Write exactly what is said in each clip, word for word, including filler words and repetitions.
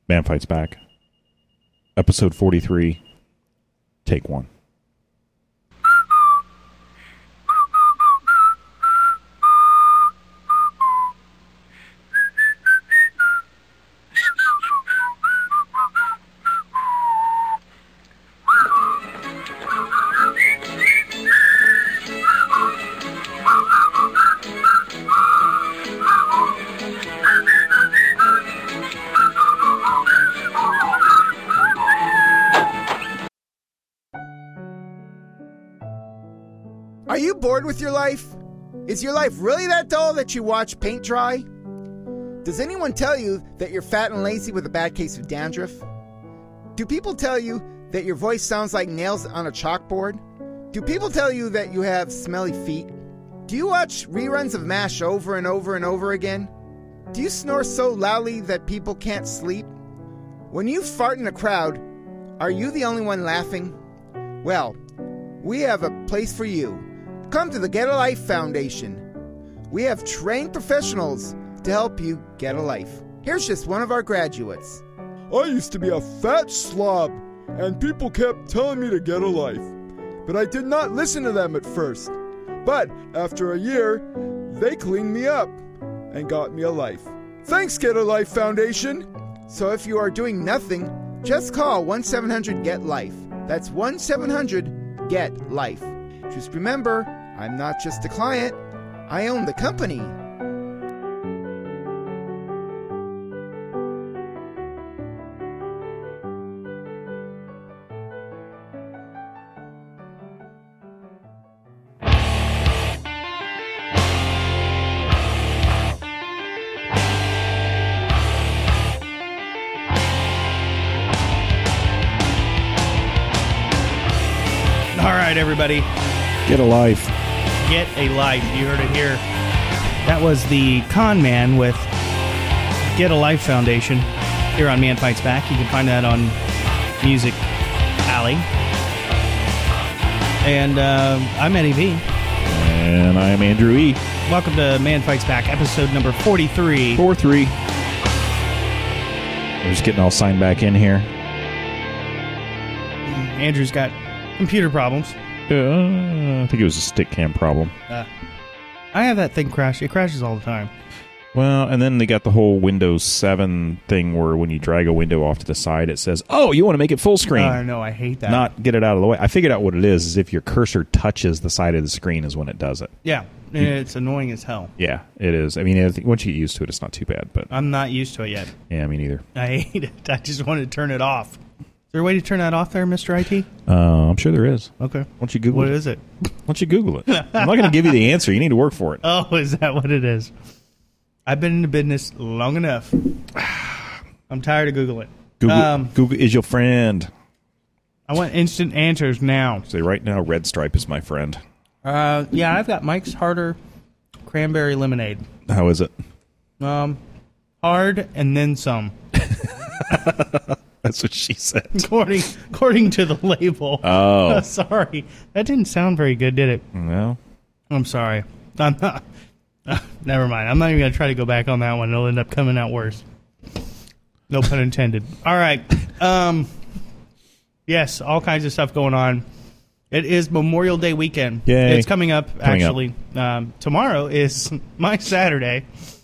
Man Fights Back. Episode forty-three. Take one. Are you bored with your life? Is your life really that dull that you watch paint dry? Does anyone tell you that you're fat and lazy with a bad case of dandruff? Do people tell you that your voice sounds like nails on a chalkboard? Do people tell you that you have smelly feet? Do you watch reruns of MASH over and over and over again? Do you snore so loudly that people can't sleep? When you fart in a crowd, are you the only one laughing? Well, we have a place for you. Come to the Get a Life Foundation. We have trained professionals to help you get a life. Here's just one of our graduates. I used to be a fat slob, and people kept telling me to get a life. But I did not listen to them at first. But after a year, they cleaned me up and got me a life. Thanks, Get a Life Foundation. So if you are doing nothing, just call one seven hundred get life. That's one seven hundred get life. Just remember, I'm not just a client, I own the company. All right, everybody. Get a life. Get a life. You heard it here. That was the Con Man with Get a Life Foundation here on Man Fights Back. You can find that on Music Alley. And uh, I'm Eddie V. And I am Andrew E. Welcome to Man Fights Back, episode number forty-three. four three. We're just getting all signed back in here. Andrew's got computer problems. Uh, I think it was a stick cam problem. Uh, I have that thing crash. It crashes all the time. Well, and then they got the whole Windows seven thing where when you drag a window off to the side, it says, oh, you want to make it full screen. I uh, know, I hate that. Not get it out of the way. I figured out what it is, is if your cursor touches the side of the screen is when it does it. Yeah, it's annoying as hell. Yeah, it is. I mean, I think once you get used to it, it's not too bad. But I'm not used to it yet. Yeah, me neither. I hate it. I just want to turn it off. Is there a way to turn that off there, Mister I T? Uh, I'm sure there is. Okay. Why don't you Google what it? What is it? Why don't you Google it? I'm not going to give you the answer. You need to work for it. Oh, is that what it is? I've been in the business long enough. I'm tired of Google it. Google, um, Google is your friend. I want instant answers now. Say right now, Red Stripe is my friend. Uh, yeah, I've got Mike's Harder Cranberry Lemonade. How is it? Um, hard and then some. That's what she said. According, according to the label. Oh. Uh, sorry. That didn't sound very good, did it? No. I'm sorry. I'm not. Uh, never mind. I'm not even going to try to go back on that one. It'll end up coming out worse. No pun intended. All right. Um, yes, all kinds of stuff going on. It is Memorial Day weekend. Yay. It's coming up, coming actually. Up. Um, tomorrow is my Saturday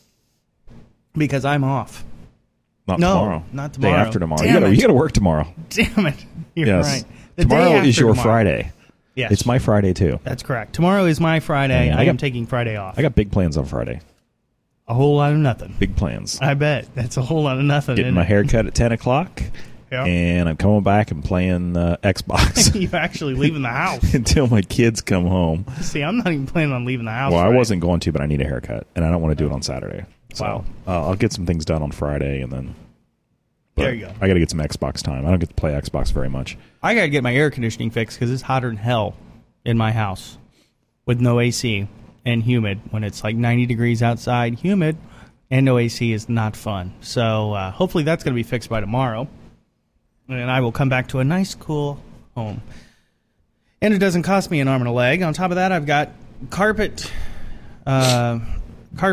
because I'm off. Not no, tomorrow. not tomorrow. Day after tomorrow. Damn you gotta, it. you gotta work tomorrow. Damn it. You're yes. right. The tomorrow day is after your tomorrow. Friday. Yes. It's my Friday, too. That's correct. Tomorrow is my Friday. Yeah, I, I got, am taking Friday off. I got big plans on Friday. A whole lot of nothing. Big plans. I bet. That's a whole lot of nothing. Getting my it? hair cut at ten o'clock. Yeah. And I'm coming back and playing uh, Xbox. You're actually leaving the house. Until my kids come home. See, I'm not even planning on leaving the house. Well, right? I wasn't going to, but I need a haircut. And I don't want to do it on Saturday. So Wow. uh, I'll get some things done on Friday and then... But there you go. I got to get some Xbox time. I don't get to play Xbox very much. I got to get my air conditioning fixed because it's hotter than hell in my house with no A C and humid. When it's like ninety degrees outside, humid, and no A C is not fun. So uh, hopefully that's going to be fixed by tomorrow. And I will come back to a nice, cool home. And it doesn't cost me an arm and a leg. On top of that, I've got carpet, uh, carpet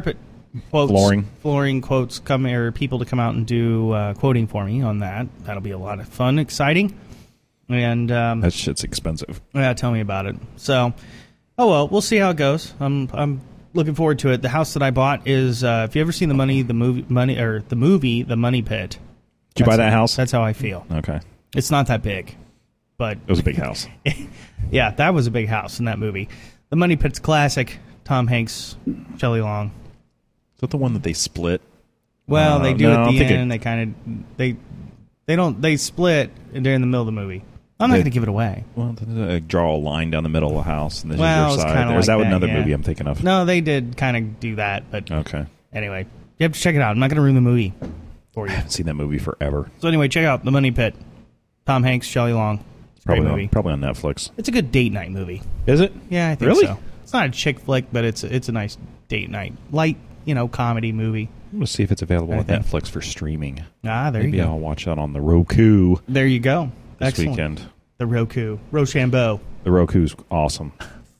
quotes, Flooring. flooring quotes come or people to come out and do uh, quoting for me on that. That'll be a lot of fun, exciting, and um, That shit's expensive. yeah, tell me about it. So, oh well, we'll see how it goes. I'm I'm looking forward to it. The house that I bought is. Uh, if you ever seen the money, the movie, money or the movie, The Money Pit. Did you buy That's that how- house? That's how I feel. Okay. It's not that big, but It was a big house. yeah, that was a big house in that movie. The Money Pit's classic. Tom Hanks, Shelley Long. Is that the one that they split? Well, Uh, they do no, at I'm the thinking- end. They kind of they they don't they split during the middle of the movie. I'm not They- going to give it away. Well, they uh, draw a line down the middle of the house, and this Well, is it's your side. kinda Or is like that that, another yeah. movie I'm thinking of? No, they did kind of do that, but Okay. anyway, you have to check it out. I'm not going to ruin the movie for you. I haven't seen that movie forever. So anyway, check out The Money Pit. Tom Hanks, Shelley Long. It's a great Probably movie. on, probably on Netflix. It's a good date night movie. Is it? Yeah, I think Really? so. It's not a chick flick, but it's it's a nice date night, light, you know, comedy movie. I'm going to see if it's available I on think. Netflix for streaming. Ah, there Maybe you go. I'll watch that on the Roku There you go. this Excellent. weekend. The Roku, Rochambeau. The Roku's awesome.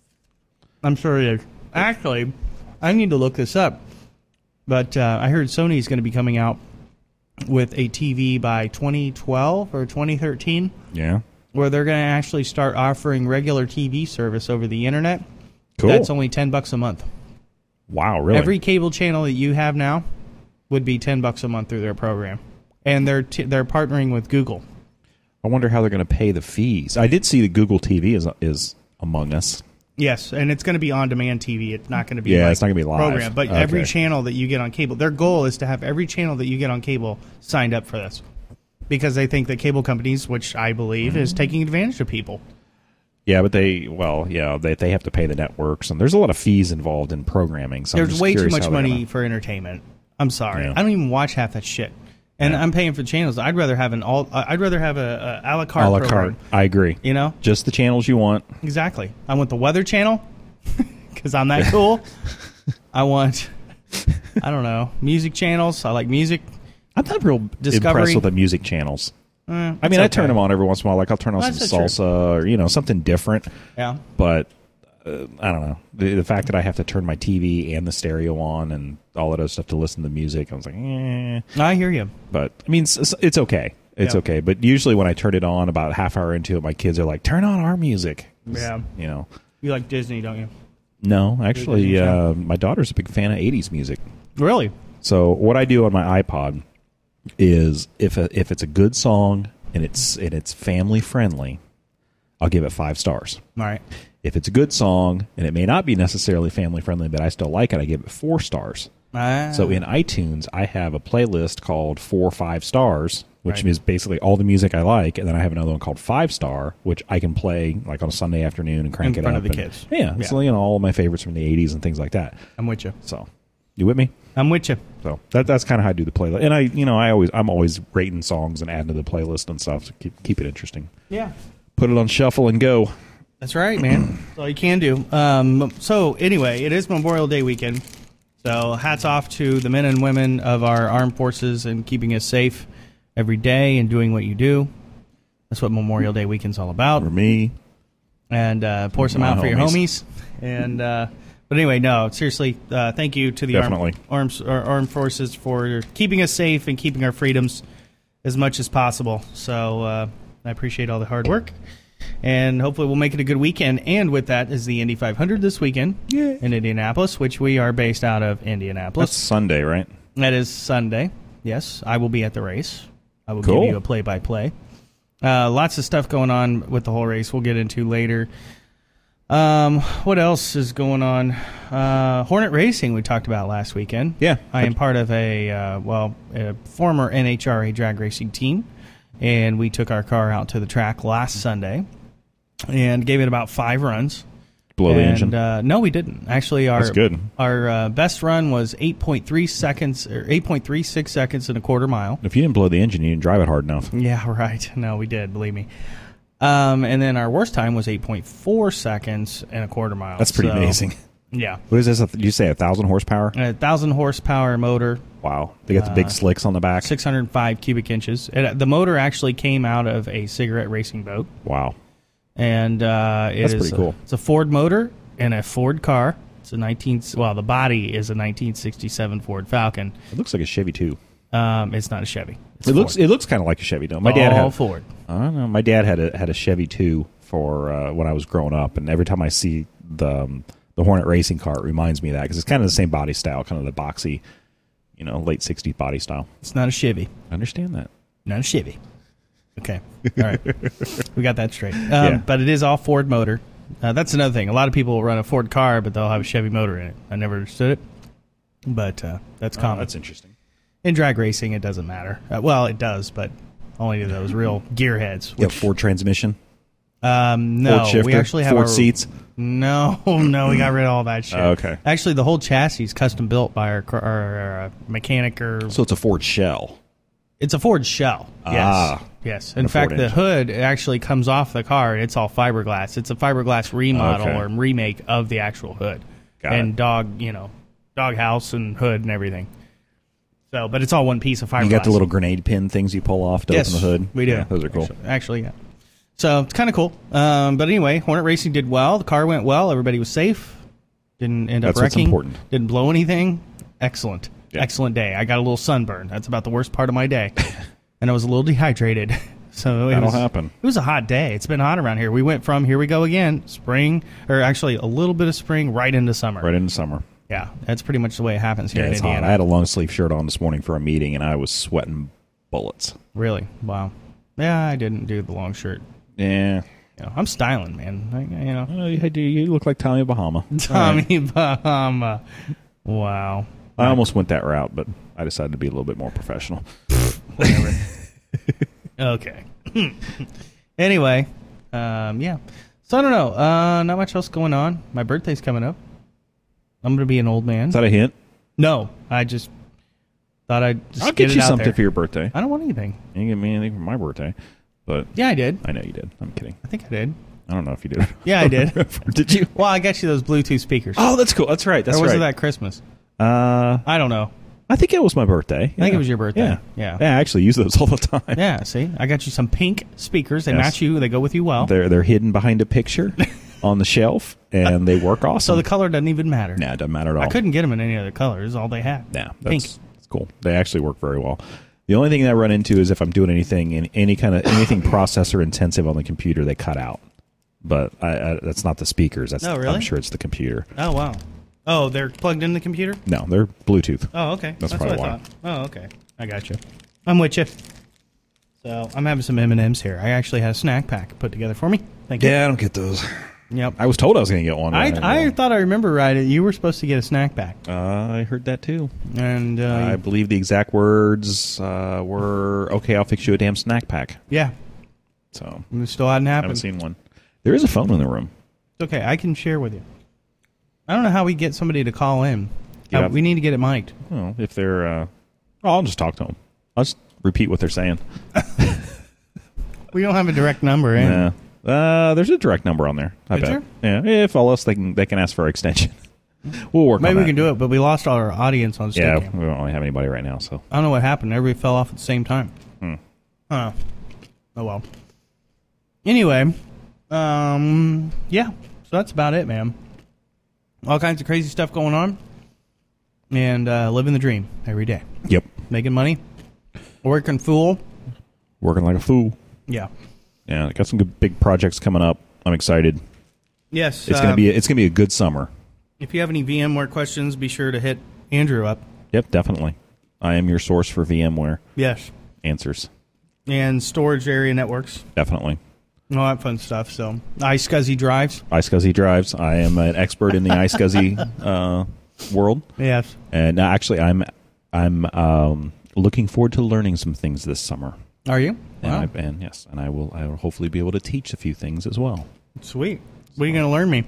I'm sure it is. Actually, I need to look this up, but uh, I heard Sony's going to be coming out with a T V by twenty twelve or twenty thirteen, Yeah. where they're going to actually start offering regular T V service over the internet. Cool. That's only ten bucks a month. Wow, really? Every cable channel that you have now would be ten bucks a month through their program, and they're t- they're partnering with Google. I wonder how they're going to pay the fees. I did see that Google T V is is among us. Yes, and it's going to be on-demand T V. It's not going to be Yeah, like it's not gonna be live. program, but Okay. every channel that you get on cable, their goal is to have every channel that you get on cable signed up for this, because they think that cable companies, which I believe, is taking advantage of people. Yeah, but they, well, yeah, they they have to pay the networks, and there's a lot of fees involved in programming. So I'm There's just way too curious much how they're money gonna- for entertainment. I'm sorry, Yeah. I don't even watch half that shit, and Yeah. I'm paying for channels. I'd rather have an all. I'd rather have a, a, a la carte a la program. carte. I agree. You know, Just the channels you want. exactly. I want the Weather Channel because I'm that cool. I want, I don't know, music channels. I like music. I'm not real Discovery. impressed with the music channels. Eh, I it's mean, I okay. turn them on every once in a while. Like I'll turn on That's some true. salsa or you know something different. Yeah. But uh, I don't know the, the fact that I have to turn my T V and the stereo on and all that other stuff to listen to music. I was like, eh. I hear you. But I mean, it's, it's okay. It's Yeah. okay. But usually when I turn it on, about a half hour into it, my kids are like, "Turn on our music." Yeah. You know. You like Disney, don't you? No, actually, Disney uh, Channel? my daughter's a big fan of eighties music. Really? So what I do on my iPod is if a, if it's a good song and it's and it's family friendly, I'll give it five stars. All right. If it's a good song and it may not be necessarily family friendly, but I still like it, I give it four stars. Ah. So in iTunes, I have a playlist called Four Five Stars, which Right. is basically all the music I like, and then I have another one called Five Star, which I can play like on a Sunday afternoon and crank In it front up. of the and- kids. Yeah, Yeah. so you know all of my favorites from the eighties and things like that. I'm with you. So, you with me? I'm with you. So that that's kind of how I do the playlist, and I you know I always I'm always rating songs and adding to the playlist and stuff to keep keep it interesting. Yeah. Put it on shuffle and go. That's right, man. That's all you can do. Um, so anyway, it is Memorial Day weekend. So hats off to the men and women of our armed forces and keeping us safe every day and doing what you do. That's what Memorial Day weekend's all about. For me, And uh, pour some My out for your homies. homies. And uh, but anyway, no, seriously, uh, thank you to the Definitely. armed, armed, our armed forces for keeping us safe and keeping our freedoms as much as possible. So uh, I appreciate all the hard work. And hopefully we'll make it a good weekend. And with that is the Indy five hundred this weekend Yeah. in Indianapolis, which we are based out of that's Indianapolis. Sunday, right? That is Sunday. Yes, I will be at the race. I will Cool. give you a play-by-play. Uh, lots of stuff going on with the whole race we'll get into later. Um, what else is going on? Uh, Hornet Racing we talked about last weekend. Yeah. I am part of a, uh, well, a former N H R A drag racing team, and we took our car out to the track last Sunday and gave it about five runs. Blow the and, engine. Uh, no, we didn't. Actually, our That's good. Our uh, best run was eight point three seconds, or eight point three six seconds in a quarter mile. If you didn't blow the engine, you didn't drive it hard enough. Yeah, right. No, we did. Believe me. Um, and then our worst time was eight point four seconds in a quarter mile. That's pretty So, amazing. Yeah, What is this? Did you say a thousand horsepower? a thousand horsepower motor, Wow. They got the big slicks on the back. six hundred five cubic inches. It, the motor actually came out of a cigarette racing boat, Wow. and uh, it That's is pretty a- cool. it's a Ford motor and a Ford car. It's a nineteen. Well, the body is a nineteen sixty-seven Ford Falcon. It looks like a Chevy too. Um, it's not a Chevy. It's It Ford. looks it looks kind of like a Chevy though. My All dad had Ford. I don't know. My dad had a had a Chevy too for uh, when I was growing up, and every time I see the um, the Hornet racing car, it reminds me of that because it's kind of the same body style, kind of the boxy, you know, late sixties body style. It's not a Chevy. I understand that. Not a Chevy. Okay. All right. We got that straight. Um, Yeah. But it is all Ford motor. Uh, that's another thing. A lot of people will run a Ford car, but they'll have a Chevy motor in it. I never understood it, but uh, that's Oh, common. that's interesting. In drag racing, it doesn't matter. Uh, well, it does, but only to those real gearheads. Yeah, Which, Ford transmission, um, no, Ford shifter, we actually have Ford our, seats. No, no, we got rid of all that shit. Oh, okay. Actually, the whole chassis is custom built by our, car- our, our uh, mechanic or So it's a Ford shell. It's a Ford shell. Yes. Ah. Yes. In And a fact, Ford the engine. hood actually comes off the car. It's all fiberglass. It's a fiberglass remodel Okay. or remake of the actual hood. Got and it. dog, you know, dog house and hood and everything. So, but it's all one piece of fiberglass. You got the little grenade pin things you pull off to yes, open the hood. we do. Yeah, those are cool. Actually, actually, yeah. So it's kind of cool. Um, but anyway, Hornet Racing did well. The car went well. Everybody was safe. Didn't end up That's what's wrecking. important. Didn't blow anything. Excellent. Yeah. Excellent day. I got a little sunburn. That's about the worst part of my day. And I was a little dehydrated. So it That'll was, happen. It was a hot day. It's been hot around here. We went from, here we go again, spring, or actually a little bit of spring right into summer. Right into summer. Yeah, that's pretty much the way it happens here Yeah, in it's hot. Indiana. I had a long sleeve shirt on this morning for a meeting, and I was sweating bullets. Really? Wow. Yeah, I didn't do the long shirt. Yeah. You know, I'm styling, man. I, you know, Oh, you, you look like Tommy Bahama. Tommy Bahama. Wow. I almost went that route, but I decided to be a little bit more professional. Whatever. Okay. Anyway, um, yeah. So I don't know. Uh, not much else going on. My birthday's coming up. I'm going to be an old man. Is that a hint? No, I just thought I'd just I'll get, get it you out something there. for your birthday. I don't want anything. You didn't give me anything for my birthday, but Yeah, I did. I know you did. I'm kidding. I think I did. I don't know if you did. Yeah, I did. Did you? Well, I got you those Bluetooth speakers. Oh, that's cool. That's right. That's or was right. it that Christmas? Uh, I don't know. I think it was my birthday. I think it was your birthday. Yeah. Yeah. Yeah, I actually use those all the time. Yeah, see? I got you some pink speakers. They Yes. match you. They go with you well. They're they're hidden behind a picture on the shelf, and they work awesome. So the color doesn't even matter. Nah, it doesn't matter at all. I couldn't get them in any other color. This is all they had. Nah, Pink. that's, that's cool. They actually work very well. The only thing that I run into is if I'm doing anything in any kind of anything processor intensive on the computer, they cut out. But I, I, that's not the speakers. That's Oh, really? I'm sure it's the computer. Oh, wow. Oh, they're plugged in the computer? No, they're Bluetooth. Oh, okay. That's what probably I why. thought. Oh, okay. I got you. I'm with you. So I'm having some M and M's here. I actually had a snack pack put together for me. Thank you. Yeah, I don't get those. Yep. I was told I was going to get one. I, but I didn't. thought I remember right. You were supposed to get a snack pack. uh, I heard that too. And, uh, I believe the exact words uh, were, "Okay, I'll fix you a damn snack pack." yeah, So it still hadn't I happened. haven't seen one. There is a phone in the room. It's okay. I can share with you. I don't know how we get somebody to call in. Yeah. Uh, we need to get it mic'd. Well, if they're, uh, well, I'll just talk to them. I'll just repeat what they're saying. We don't have a direct number, eh? Yeah. Uh, there's a direct number on there. I Is bet. Yeah. If all else, they can they can ask for our extension. We'll work. Maybe on we that. can do it, but we lost all our audience on Yeah, Steadicam. we don't really have anybody right now. So I don't know what happened. Everybody fell off at the same time. Hmm. Huh. Oh, well. Anyway, um, yeah. So that's about it, man. All kinds of crazy stuff going on. And uh, living the dream every day. yep, Making money. Working fool. working like a fool. Yeah. Yeah, I got some good big projects coming up. I'm excited. Yes. It's uh, gonna be it's gonna be a good summer. If you have any VMware questions, be sure to hit Andrew up. Yep, definitely. I am your source for VMware Yes. answers. And storage area networks. Definitely. All that fun stuff. So, iSCSI drives. iSCSI drives. I am an expert in the iSCSI uh, world, Yes. and actually, I'm I'm um, looking forward to learning some things this summer. Are you? And, Wow. I, and yes, and I will. I will hopefully be able to teach a few things as well. Sweet. What are you going to learn me?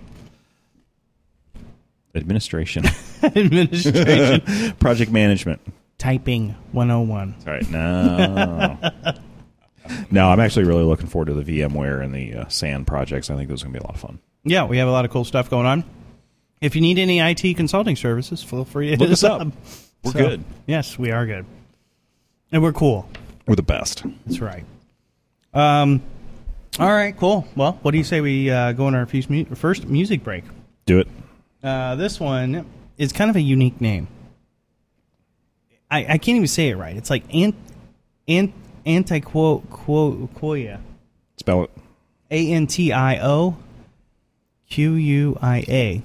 Administration, Administration. project management. Typing one oh one. All right, no, no. I'm actually really looking forward to the VMware and the uh, S A N projects. I think those are going to be a lot of fun. Yeah, we have a lot of cool stuff going on. If you need any I T consulting services, feel free to Look hit us up. We're So, good. Yes, we are good. And we're cool. We're the best. That's right. Um. All right, cool. Well, what do you say we uh, go on our fus- mu- first music break? Do it. Uh, this one is kind of a unique name. I, I can't even say it right. It's like ant, ant, Antioquia. Spell it. A N T I O Q U I A.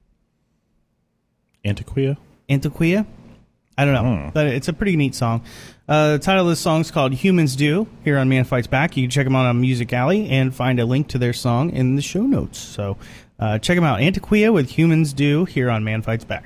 Antioquia? Antioquia? I don't know, Hmm. but it's a pretty neat song. Uh, the title of this song is called Humans Do, here on Man Fights Back. You can check them out on Music Alley and find a link to their song in the show notes. So uh, check them out. Antioquia with Humans Do, here on Man Fights Back.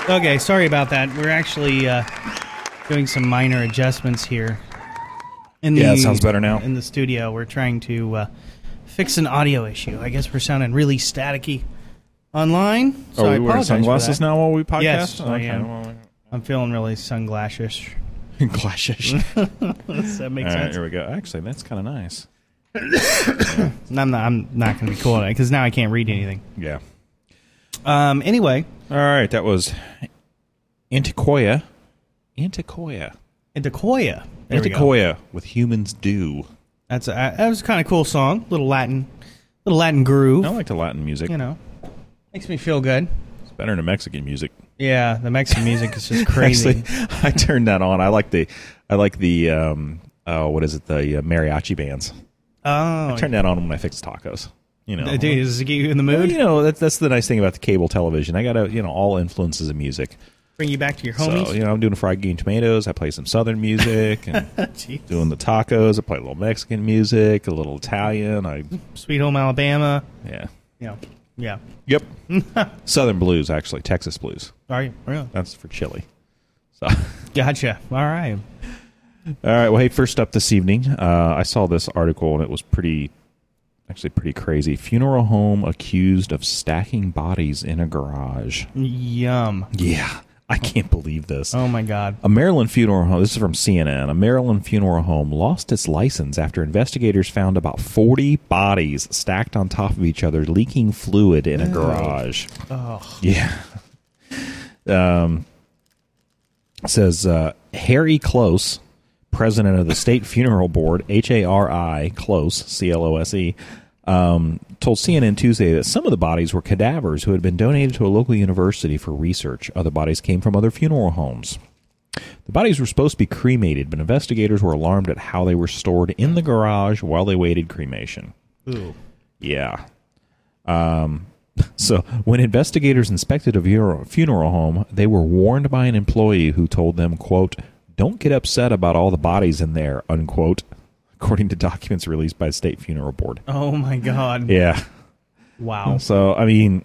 Okay, sorry about that. We're actually uh, doing some minor adjustments here. In the, Yeah, it sounds better now. In the studio, we're trying to uh, fix an audio issue. I guess we're sounding really staticky online. So oh, I we wearing apologize sunglasses for that. now while we podcast? Yes, I Okay, am. well, I'm feeling really sunglassish. Glasses. Does that make All right, sense? here we go. Actually, that's kind of nice. I'm not. I'm not going to be cool at it because now I can't read anything. Yeah. Um. Anyway, All right, that was Antiquoya. Antiquoya. Antiquoya. There we go. Antiquoya with Humans Do. That's a, that was a kind of cool song. Little Latin, little Latin groove. I like the Latin music. You know, makes me feel good. It's better than Mexican music. Yeah, the Mexican music is just crazy. Actually, I turned that on. I like the, I like the, um, oh, what is it? The uh, mariachi bands. oh, I turn that on when I fix tacos. You know, dude, does it get you in the Well, mood? you know, that's that's the nice thing about the cable television. I got to, you know, all influences of music. Bring you back to your homies. So, you know, I'm doing fried green tomatoes. I play some Southern music, and Jeez. doing the tacos. I play a little Mexican music, a little Italian. I, Sweet Home Alabama. yeah, Yeah, yeah. yep. Southern blues, actually, Texas blues. Are you really? That's for chili. So, Gotcha. All right. all right. Well, hey, first up this evening, uh, I saw this article and it was pretty, actually pretty crazy. Funeral home accused of stacking bodies in a garage. Yum. Yeah, I can't believe this. Oh my God. A Maryland funeral home, this is from C N N, a Maryland funeral home lost its license after investigators found about forty bodies stacked on top of each other, leaking fluid in a garage. Oh. Yeah. Um, says uh, Harry Close, president of the State Funeral Board, H A R I, Close, C L O S E, um, told C N N Tuesday that some of the bodies were cadavers who had been donated to a local university for research. Other bodies came from other funeral homes. The bodies were supposed to be cremated, but investigators were alarmed at how they were stored in the garage while they waited cremation. Ooh. Yeah. Um, so when investigators inspected a funeral, funeral home, they were warned by an employee who told them, quote, "Don't get upset about all the bodies in there," unquote, according to documents released by the State Funeral Board. Oh my God. Yeah. Wow. So, I mean,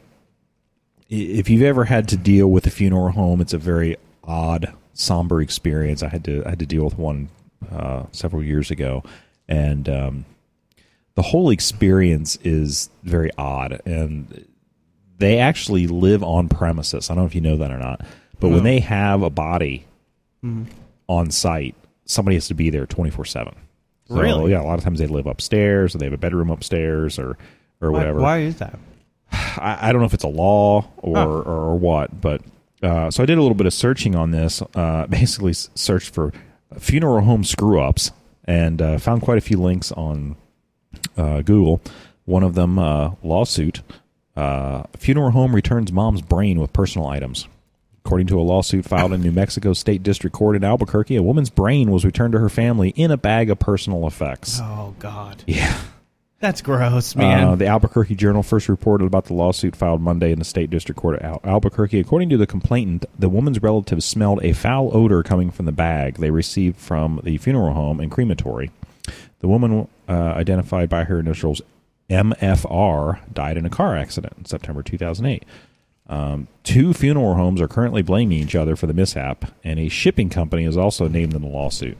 i- if you've ever had to deal with a funeral home, it's a very odd, somber experience. I had to I had to deal with one uh, several years ago, and um, the whole experience is very odd. And they actually live on premises. I don't know if you know that or not, but No. when they have a body Mhm. on site, somebody has to be there twenty-four seven. So, Really? yeah, a lot of times they live upstairs, or they have a bedroom upstairs, or or Why, whatever. why is that? I, I don't know if it's a law or Huh. or, or what, but uh, so I did a little bit of searching on this. Uh, basically, s- searched for funeral home screw ups and uh, found quite a few links on uh, Google. One of them, uh, lawsuit. Uh, funeral home returns mom's brain with personal items. According to a lawsuit filed in New Mexico State District Court in Albuquerque, a woman's brain was returned to her family in a bag of personal effects. Oh God. Yeah. That's gross, man. Uh, the Albuquerque Journal first reported about the lawsuit filed Monday in the State District Court at Al- Albuquerque. According to the complainant, the woman's relatives smelled a foul odor coming from the bag they received from the funeral home and crematory. The woman, uh, identified by her initials M F R, died in a car accident in September two thousand eight. Um, two funeral homes are currently blaming each other for the mishap, and a shipping company is also named in the lawsuit.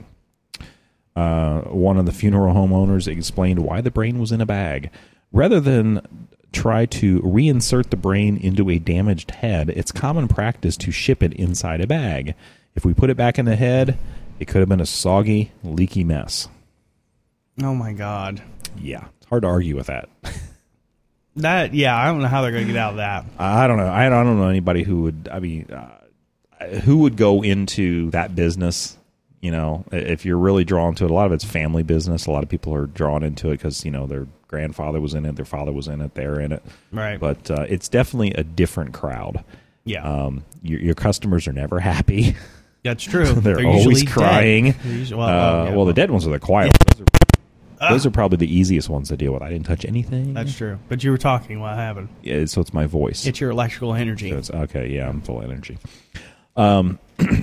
Uh, one of the funeral home owners explained why the brain was in a bag. Rather than try to reinsert the brain into a damaged head, it's common practice to ship it inside a bag. If we put it back in the head, it could have been a soggy, leaky mess. Oh my God. Yeah, it's hard to argue with that. That yeah, I don't know how they're gonna get out of that. I don't know. I don't know anybody who would. I mean, uh, who would go into that business? You know, if you're really drawn to it, a lot of it's family business. A lot of people are drawn into it because you know their grandfather was in it, their father was in it, they're in it. Right. But uh, it's definitely a different crowd. Yeah. Um, your, your customers are never happy. That's true. They're, usually always dead. crying. They're usually- well, uh, oh, yeah, well, the dead ones are the quiet ones. Those are, those are probably the easiest ones to deal with. I didn't touch anything. That's true. But you were talking. What happened? Yeah, so it's my voice. It's your electrical energy. So it's, okay, yeah, I'm full energy. Um,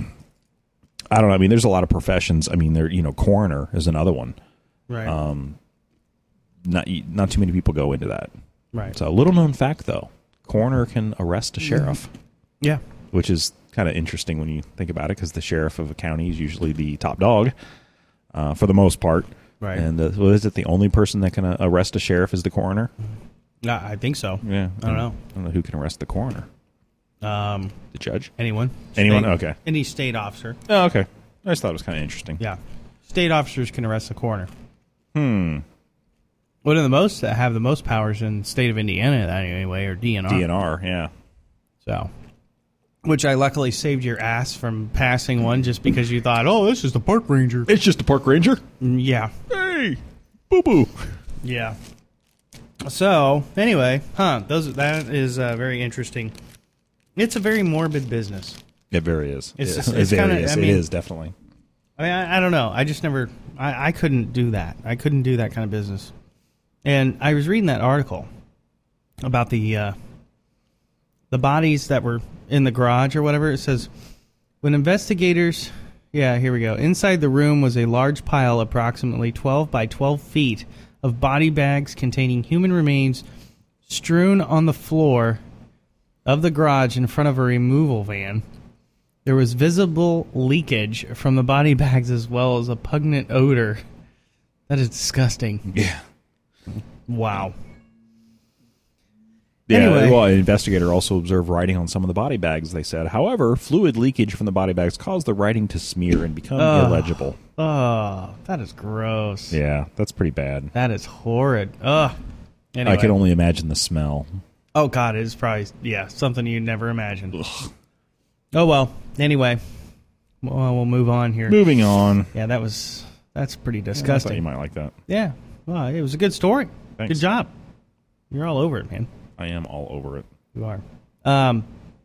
I don't know. I mean, there's a lot of professions. I mean, there, you know, coroner is another one. Right. Um, not not too many people go into that. right. So, a little known fact though, coroner can arrest a sheriff, Yeah. which is kind of interesting when you think about it, because the sheriff of a county is usually the top dog uh, for the most part. Right. And uh, well, is it the only person that can uh, arrest a sheriff is the coroner? Uh, I think so. Yeah. I don't know. I don't know who can arrest the coroner. Um, The judge? anyone? Anyone? State- Okay. Any state officer. Oh, okay. I just thought it was kind of interesting. Yeah. State officers can arrest the coroner. Hmm. One of the most that have the most powers in the state of Indiana, anyway, or D N R. D N R, yeah. So, which I luckily saved your ass from passing one just because you thought, oh, this is the park ranger. It's just a park ranger. Mm, Yeah. Hey, boo boo. Yeah. So, anyway, huh, those that is uh, very interesting. It's a very morbid business. It very is. It's it, just- it it's very kinda- is. I mean- it is definitely. I mean, I, I don't know. I just never, I, I couldn't do that. I couldn't do that kind of business. And I was reading that article about the uh, the bodies that were in the garage or whatever. It says, when investigators, yeah, here we go. Inside the room was a large pile approximately twelve by twelve feet of body bags containing human remains strewn on the floor of the garage in front of a removal van. There was visible leakage from the body bags as well as a pungent odor. That is disgusting. Yeah. Wow. Yeah, Anyway. well, an investigator also observed writing on some of the body bags, they said. However, fluid leakage from the body bags caused the writing to smear and become Ugh. illegible. Oh, that is gross. Yeah, that's pretty bad. That is horrid. Ugh. Anyway. I can only imagine the smell. Oh, God, it is probably, yeah, something you'd never imagine. Oh, well. Anyway. Well, we'll move on here. Moving on. Yeah, that was, that's pretty I thought disgusting. you might like that. Yeah. Well, it was a good story. Thanks. Good job. You're all over it, man. I am all over it. You are. Um.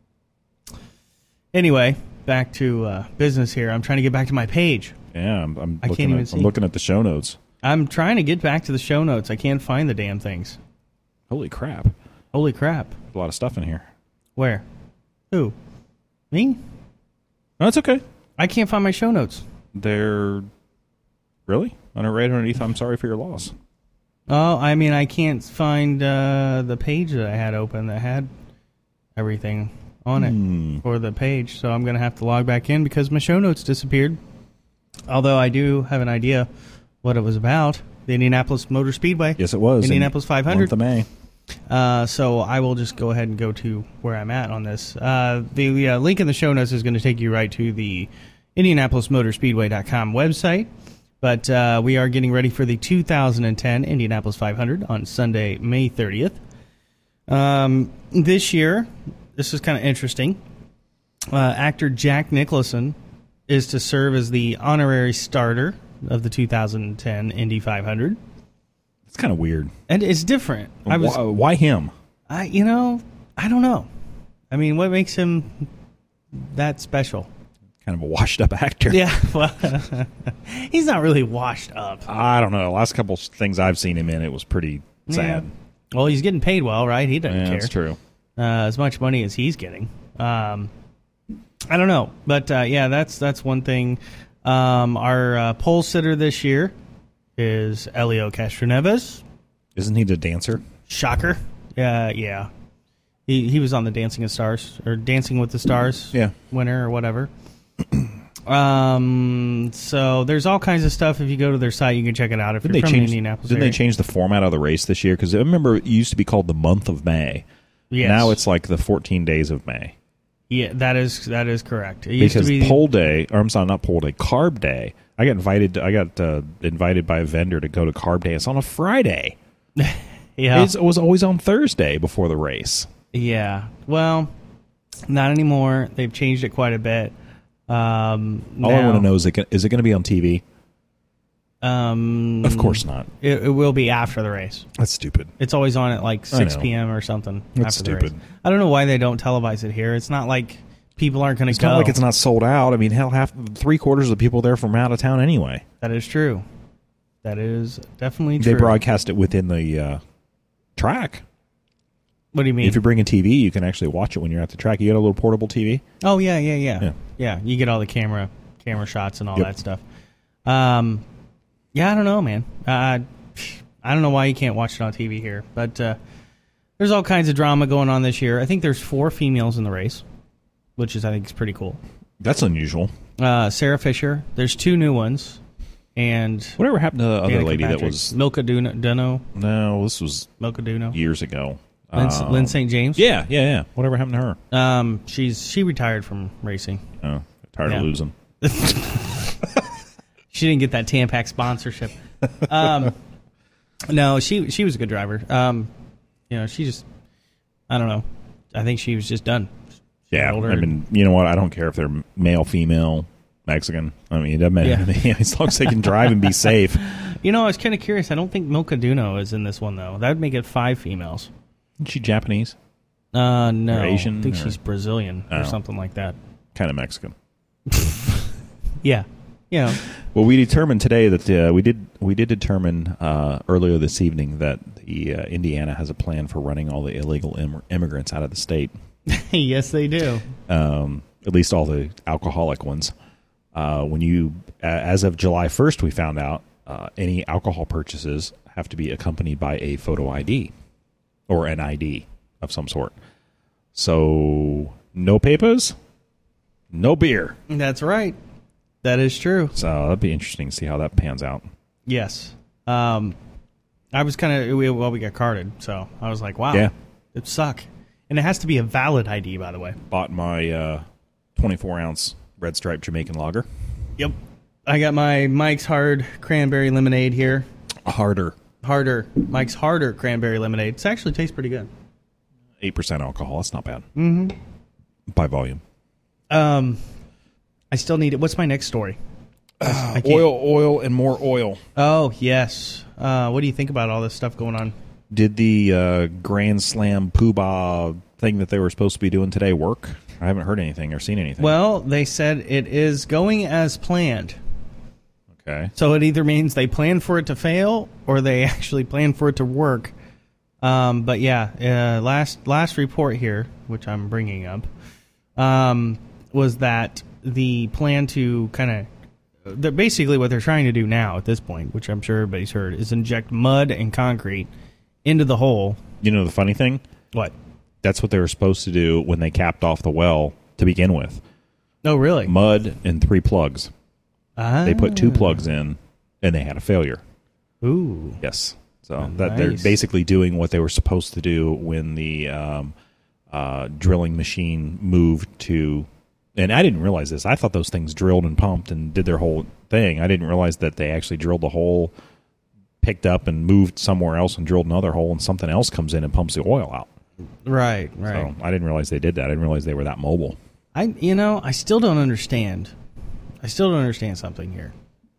Anyway, back to uh, business here. I'm trying to get back to my page. Yeah, I'm, I'm I looking can't even at, see. I'm looking at the show notes. I'm trying to get back to the show notes. I can't find the damn things. Holy crap. Holy crap. A lot of stuff in here. Where? Who? Me? No, it's okay. I can't find my show notes. They're... Really? On a right underneath, I'm sorry for your loss. Oh, I mean, I can't find uh, the page that I had open that had everything on it Hmm. for the page. So I'm going to have to log back in because my show notes disappeared. Although I do have an idea what it was about. The Indianapolis Motor Speedway. Yes, it was. Indianapolis in five hundred. month of May. Uh, so I will just go ahead and go to where I'm at on this. Uh, the uh, link in the show notes is going to take you right to the Indianapolis Motor Speedway dot com website. But uh, we are getting ready for the two thousand ten Indianapolis five hundred on Sunday, May thirtieth. Um, this year, this is kind of interesting. Uh, actor Jack Nicholson is to serve as the honorary starter of the two thousand ten Indy five hundred. It's kind of weird. And it's different. I was, why, why him? I, you know, I don't know. I mean, what makes him that special? Kind of a washed-up actor. Yeah, well, he's not really washed up. I don't know. The last couple things I've seen him in, it was pretty sad. Yeah. Well, he's getting paid well, right? He doesn't Yeah, care. that's true. Uh, as much money as he's getting. Um, I don't know, but uh, yeah, that's that's one thing. Um, our uh, pole sitter this year is Elio Castroneves. Isn't he the dancer? Shocker. Yeah, yeah. He he was on the Dancing with Stars or Dancing with the Stars Yeah. winner or whatever. um. So there's all kinds of stuff. If you go to their site, you can check it out. If Didn't you're they from change? the Indianapolis Didn't area. they change the format of the race this year? Because I remember it used to be called the month of May. Yes. Now it's like the fourteen days of May. Yeah, that is that is correct. It used Because to be pole day, or I'm sorry, not pole day, carb day. I got invited. To, I got uh, invited by a vendor to go to carb day. It's on a Friday. yeah It's, it was always on Thursday before the race. yeah. Well, not anymore. They've changed it quite a bit. Um, All I now- want to know is it is it going to be on T V? Um, Of course not. It, it will be after the race. That's stupid. It's always on at like I six know. p.m. or something. That's after the stupid. race. I don't know why they don't televise it here. It's not like people aren't going to It's go. not like it's not sold out. I mean, hell, half three quarters of the people there from out of town anyway. That is true. That is definitely true. They broadcast it within the uh, track. What do you mean? If you bring a T V, you can actually watch it when you're at the track. You got a little portable T V. Oh yeah, yeah, yeah, Yeah. yeah. You get all the camera camera shots and all Yep. that stuff. Um, yeah, I don't know, man. Uh, I don't know why you can't watch it on T V here, but uh, there's all kinds of drama going on this year. I think there's four females in the race. which is I think is pretty cool. That's unusual. Uh, Sarah Fisher. There's two new ones, and Whatever happened to the other Danica lady Patrick. that was? Milka Duno? Duno? No, this was Milka Duno? years ago. Lynn, Um, Lynn Saint James. Yeah, yeah, yeah. Whatever happened to her? Um, she's she retired from racing. Oh, tired Yeah. of losing. She didn't get that Tampax sponsorship. Um, no, she she was a good driver. Um, you know, she just I don't know. I think she was just done. She Yeah, got older. I mean, you know what? I don't care if they're male, female, Mexican. I mean, it doesn't matter to me as long as they can drive and be safe. You know, I was kind of curious. I don't think Milka Duno is in this one though. That would make it five females. Isn't she Japanese? Uh, no, Or Asian, I think or- she's Brazilian Oh. or something like that. Kind of Mexican. Yeah, you know. Well, we determined today that uh, we did we did determine uh, earlier this evening that the uh, Indiana has a plan for running all the illegal Im- immigrants out of the state. Yes, they do. Um, at least all the alcoholic ones. Uh, when you, uh, as of July first, we found out uh, any alcohol purchases have to be accompanied by a photo I D or an I D of some sort. So no papers, no beer. That's right. That is true. So that'd be interesting to see how that pans out. Yes. Um, I was kind of well, we got carded, so I was like, wow, Yeah. it'd suck. And it has to be a valid I D, by the way. Bought my uh, twenty-four ounce red stripe Jamaican lager. Yep. I got my Mike's Hard Cranberry Lemonade here. Harder. Harder. Mike's Harder Cranberry Lemonade. It actually tastes pretty good. eight percent alcohol. That's not bad. Mm-hmm. By volume. Um, I still need it. What's my next story? I can't- Oil, oil, and more oil. Oh, yes. Uh, what do you think about all this stuff going on? Did the uh, Grand Slam Poobah thing that they were supposed to be doing today work? I haven't heard anything or seen anything. Well, they said it is going as planned. Okay. So it either means they plan for it to fail or they actually plan for it to work. Um, but yeah, uh, last last report here, which I'm bringing up, um, was that the plan to kind of, they're basically what they're trying to do now at this point, which I'm sure everybody's heard, is inject mud and concrete into the hole. You know the funny thing? What? That's what they were supposed to do when they capped off the well to begin with. Oh, really? Mud and three plugs. Ah. They put two plugs in, and they had a failure. Ooh. Yes. So Oh, that they're nice. basically doing what they were supposed to do when the um, uh, drilling machine moved to. And I didn't realize this. I thought those things drilled and pumped and did their whole thing. I didn't realize that they actually drilled the hole, picked up and moved somewhere else and drilled another hole, and something else comes in and pumps the oil out. Right, right. So I didn't realize they did that. I didn't realize they were that mobile. I, you know, I still don't understand. I still don't understand something here.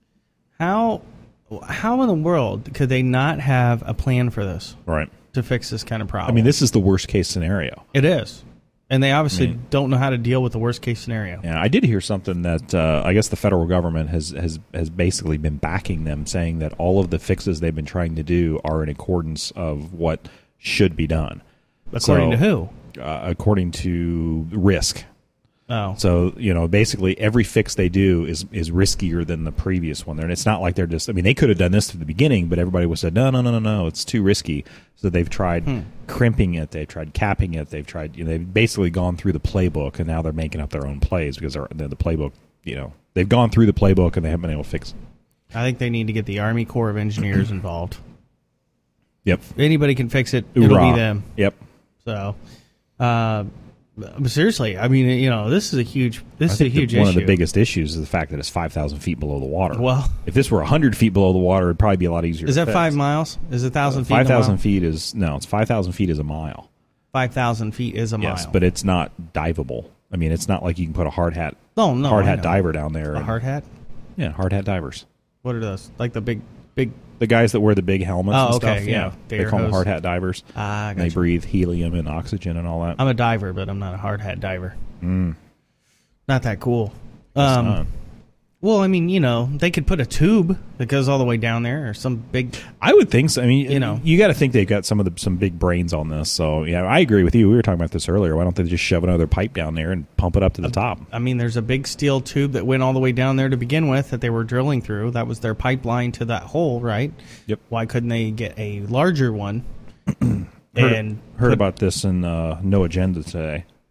How, how in the world could they not have a plan for this Right. to fix this kind of problem? I mean, this is the worst case scenario. it is, and they obviously I mean- don't know how to deal with the worst case scenario. Yeah, I did hear something that uh, I guess the federal government has, has has basically been backing them, saying that all of the fixes they've been trying to do are in accordance of what should be done. According So, to who? Uh, according to risk. Oh, So, you know, basically every fix they do is is riskier than the previous one. And it's not like they're just, I mean, they could have done this to the beginning, but everybody would have said, no, no, no, no, no, it's too risky. So they've tried Hmm. crimping it, they've tried capping it, they've tried, you know, they've basically gone through the playbook, and now they're making up their own plays because they're, the playbook, you know, they've gone through the playbook and they haven't been able to fix it. I think they need to get the Army Corps of Engineers involved. Yep. If anybody can fix it, it'll Hoorah. be them. Yep. So, uh, but seriously, I mean, you know, this is a huge, this I is a think huge that one issue. of the biggest issues is the fact that it's five thousand feet below the water. Well, if this were one hundred feet below the water, it'd probably be a lot easier is to that fix. five miles? Is it thousand feet? Five a mile? thousand feet is no. It's five thousand feet is a mile. Five thousand feet is a Yes, mile. but it's not diveable. I mean, it's not like you can put a hard hat, oh no, hard I hat know. diver down there. A and- hard hat. yeah, hard hat divers. What are those? Like the big, big. The guys that wear the big helmets. Oh, and okay, stuff, yeah. they Gator call them hose. hard hat divers. Ah, I And they gotcha. breathe helium and oxygen and all that. I'm a diver, but I'm not a hard hat diver. Mm, Not that cool. that's Um, not- well, I mean, you know, they could put a tube that goes all the way down there, or some big. I would think so. I mean, You know. you got to think they've got some of the some big brains on this. So yeah, I agree with you. We were talking about this earlier. Why don't they just shove another pipe down there and pump it up to the top? I mean, there's a big steel tube that went all the way down there to begin with that they were drilling through. That was their pipeline to that hole, right? Yep. Why couldn't they get a larger one? Heard, and heard put- about this in uh, No Agenda today.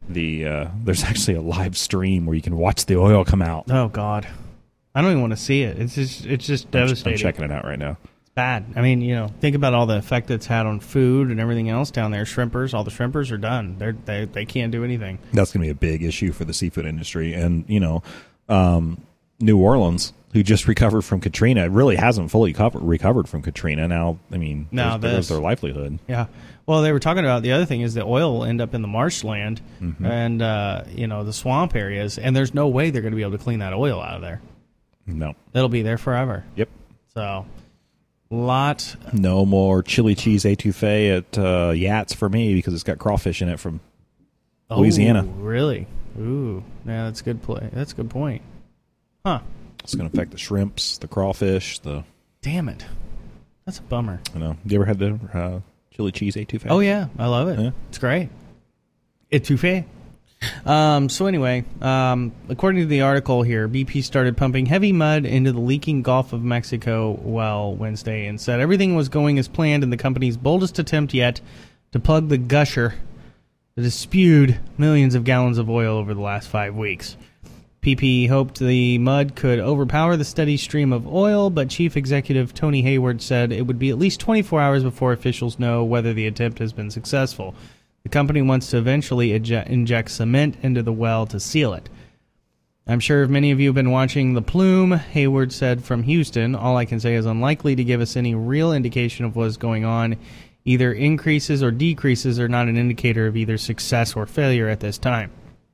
the uh, there's actually a live stream where you can watch the oil come out. Oh God, I don't even want to see it. It's just it's just devastating. I'm checking it out right now. It's bad. I mean, you know, think about all the effect it's had on food and everything else down there. Shrimpers, all the shrimpers are done. They're, they they can't do anything. That's going to be a big issue for the seafood industry, and you know, um, New Orleans, who just recovered from Katrina, really hasn't fully covered, recovered from Katrina. Now, I mean, Now there's, there's this. their livelihood. Yeah. Well, they were talking about the other thing is the oil will end up in the marshland Mm-hmm. and uh, you know the swamp areas, and there's no way they're going to be able to clean that oil out of there. No. It'll be there forever. Yep. So, lot. No more chili cheese etouffee at uh, Yats for me because it's got crawfish in it from Louisiana. Oh, really? Ooh, yeah, that's a good play. That's a good point. Huh? It's going to affect the shrimps, the crawfish, the. Damn it, that's a bummer. You know, you ever had the uh, chili cheese etouffee? Oh yeah, I love it. Yeah. It's great. Etouffee. Um, so anyway, um, according to the article here, B P started pumping heavy mud into the leaking Gulf of Mexico well Wednesday and said everything was going as planned in the company's boldest attempt yet to plug the gusher that has spewed millions of gallons of oil over the last five weeks. P P hoped the mud could overpower the steady stream of oil, but Chief Executive Tony Hayward said it would be at least twenty-four hours before officials know whether the attempt has been successful. The company wants to eventually eject, inject cement into the well to seal it. I'm sure if many of you have been watching The Plume, Hayward said from Houston, all I can say is unlikely to give us any real indication of what is going on. Either increases or decreases are not an indicator of either success or failure at this time.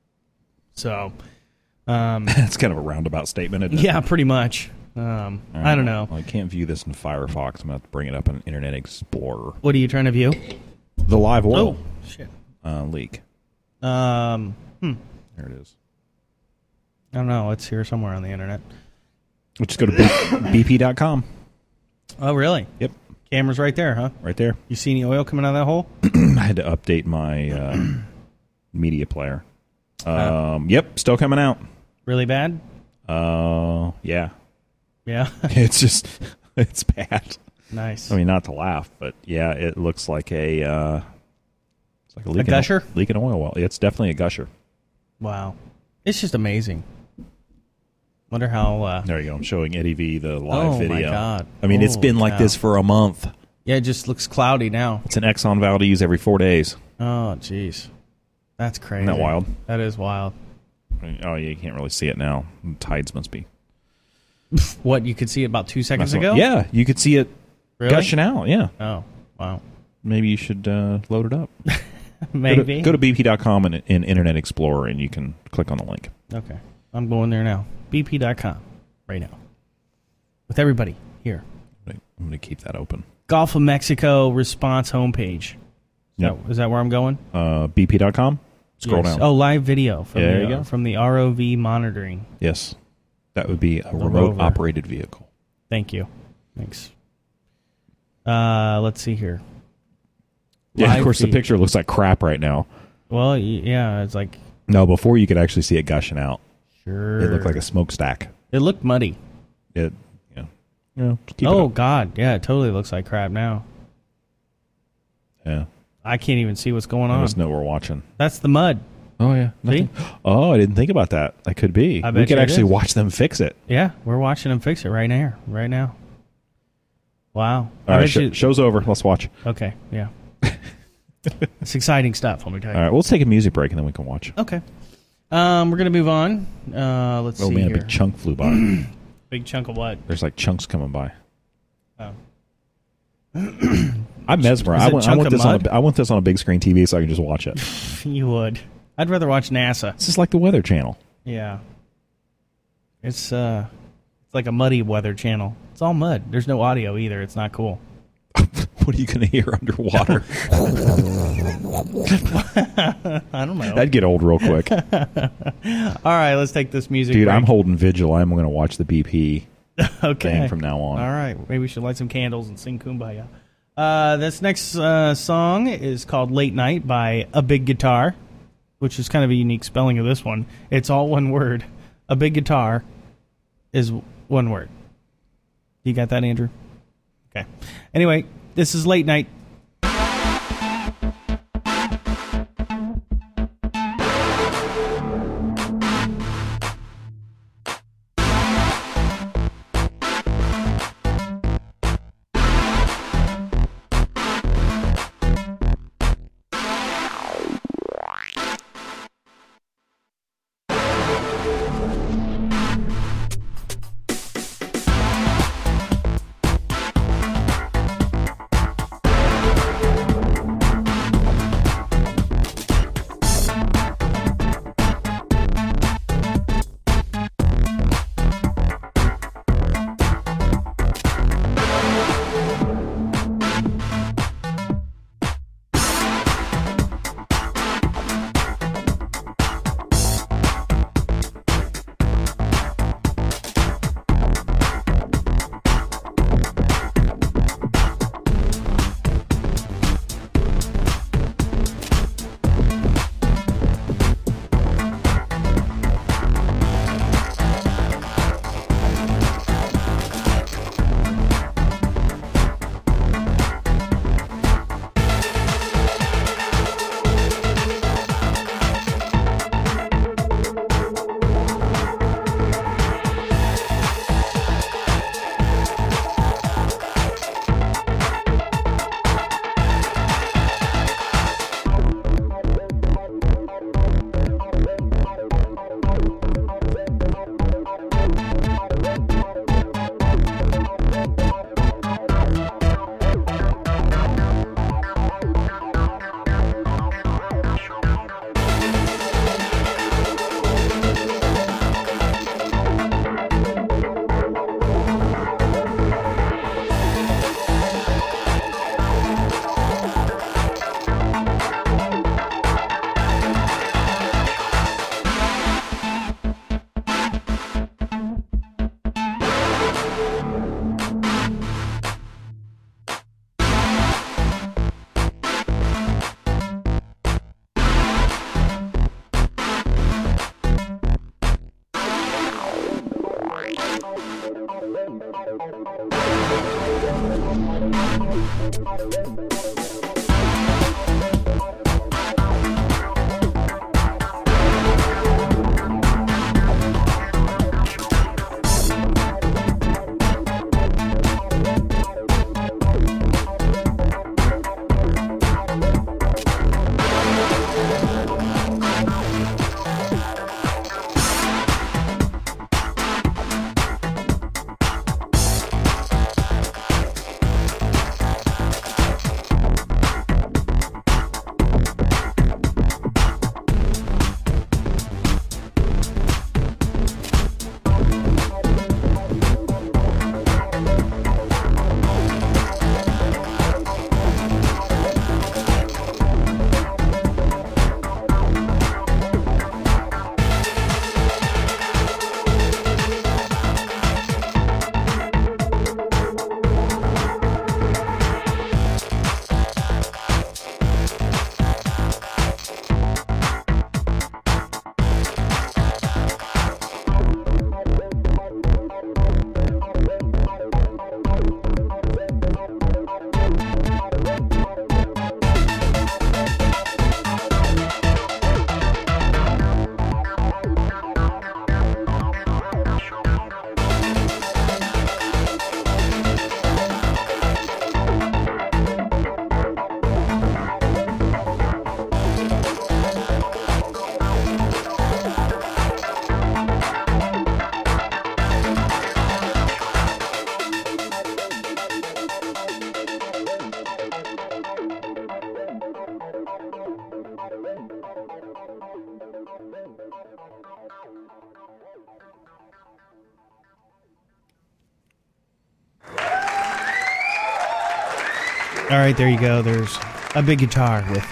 So, um, That's kind of a roundabout statement, isn't it? yeah, pretty much. Um, I don't know. Well, I can't view this in Firefox. I'm going to have to bring it up in Internet Explorer. What are you trying to view? The live oil Oh, shit. uh, leak. Um, hmm. There it is. I don't know. It's here somewhere on the internet. We'll just go to B P dot com. Oh, really? Yep, Camera's right there, huh? right there. You see any oil coming out of that hole? I had to update my uh, media player. Um, yep, still coming out. Really bad? Uh, yeah. Yeah. It's just, it's bad. Nice. I mean, not to laugh, but yeah, it looks like a, uh, it's like a, leaking, gusher? leaking oil well. It's definitely a gusher. Wow. It's just amazing. Wonder how... Uh, There you go. I'm showing Eddie V the live Oh, my video. God. I mean, it's Holy been like cow. this for a month. yeah, it just looks cloudy now. It's an Exxon valve to use every four days. Oh, jeez. That's crazy. Isn't that wild? That is wild. Oh, yeah, you can't really see it now. The tides must be. What, you could see it about two seconds That's what- ago? Yeah, you could see it Really? gushing out. Yeah. Oh, wow. Maybe you should uh, load it up. Maybe. Go to, go to B P dot com and in Internet Explorer, and you can click on the link. Okay. I'm going there now. B P dot com. Right now. With everybody here. I'm going to keep that open. Gulf of Mexico response homepage. Is, Yep. that, is that where I'm going? Uh, B P dot com. Scroll Yes. down. Oh, live video from, There the, you go. uh, from the R O V monitoring. Yes. That would be a The remote rover. operated vehicle. Thank you. Thanks. Uh, let's see here. Yeah, Live of course, feed. the picture looks like crap right now. Well, y- yeah, it's like No, before you could actually see it gushing out. sure. It looked like a smokestack. It looked muddy. It, yeah. Yeah. just keep it Oh up. God, yeah, it totally looks like crap now. Yeah. I can't even see what's going I on. must know we're watching. That's the mud. Oh, yeah. See? Oh, I didn't think about that. That could be. I we bet could you it actually is. watch them fix it. Yeah, we're watching them fix it right now. Right now. Wow. All I right, bet sh- you- show's over. Let's watch. Okay. Yeah. It's exciting stuff. Let me tell you. All right, we'll take a music break and then we can watch. Okay. Um, we're gonna move on. Uh, let's Oh see man, here. a big chunk flew by. Big chunk of what? There's like chunks coming by. Oh. I'm mesmerized. Is I it want, I chunk want of this on. mud? A, I want this on a big screen T V so I can just watch it. You would. I'd rather watch NASA. This is like the Weather Channel. Yeah. It's uh, it's like a muddy weather channel. It's all mud. There's no audio either. It's not cool. What are you going to hear underwater? I don't know. That'd get old real quick. All right, let's take this music Dude, break. I'm holding vigil. I'm going to watch the B P okay. thing from now on. All right, maybe we should light some candles and sing Kumbaya. Uh, this next uh, song is called Late Night by A Big Guitar, which is kind of a unique spelling of this one. It's all one word. A Big Guitar is one word. You got that, Andrew? Okay. Anyway, this is Late Night. All right, there you go. There's a big guitar with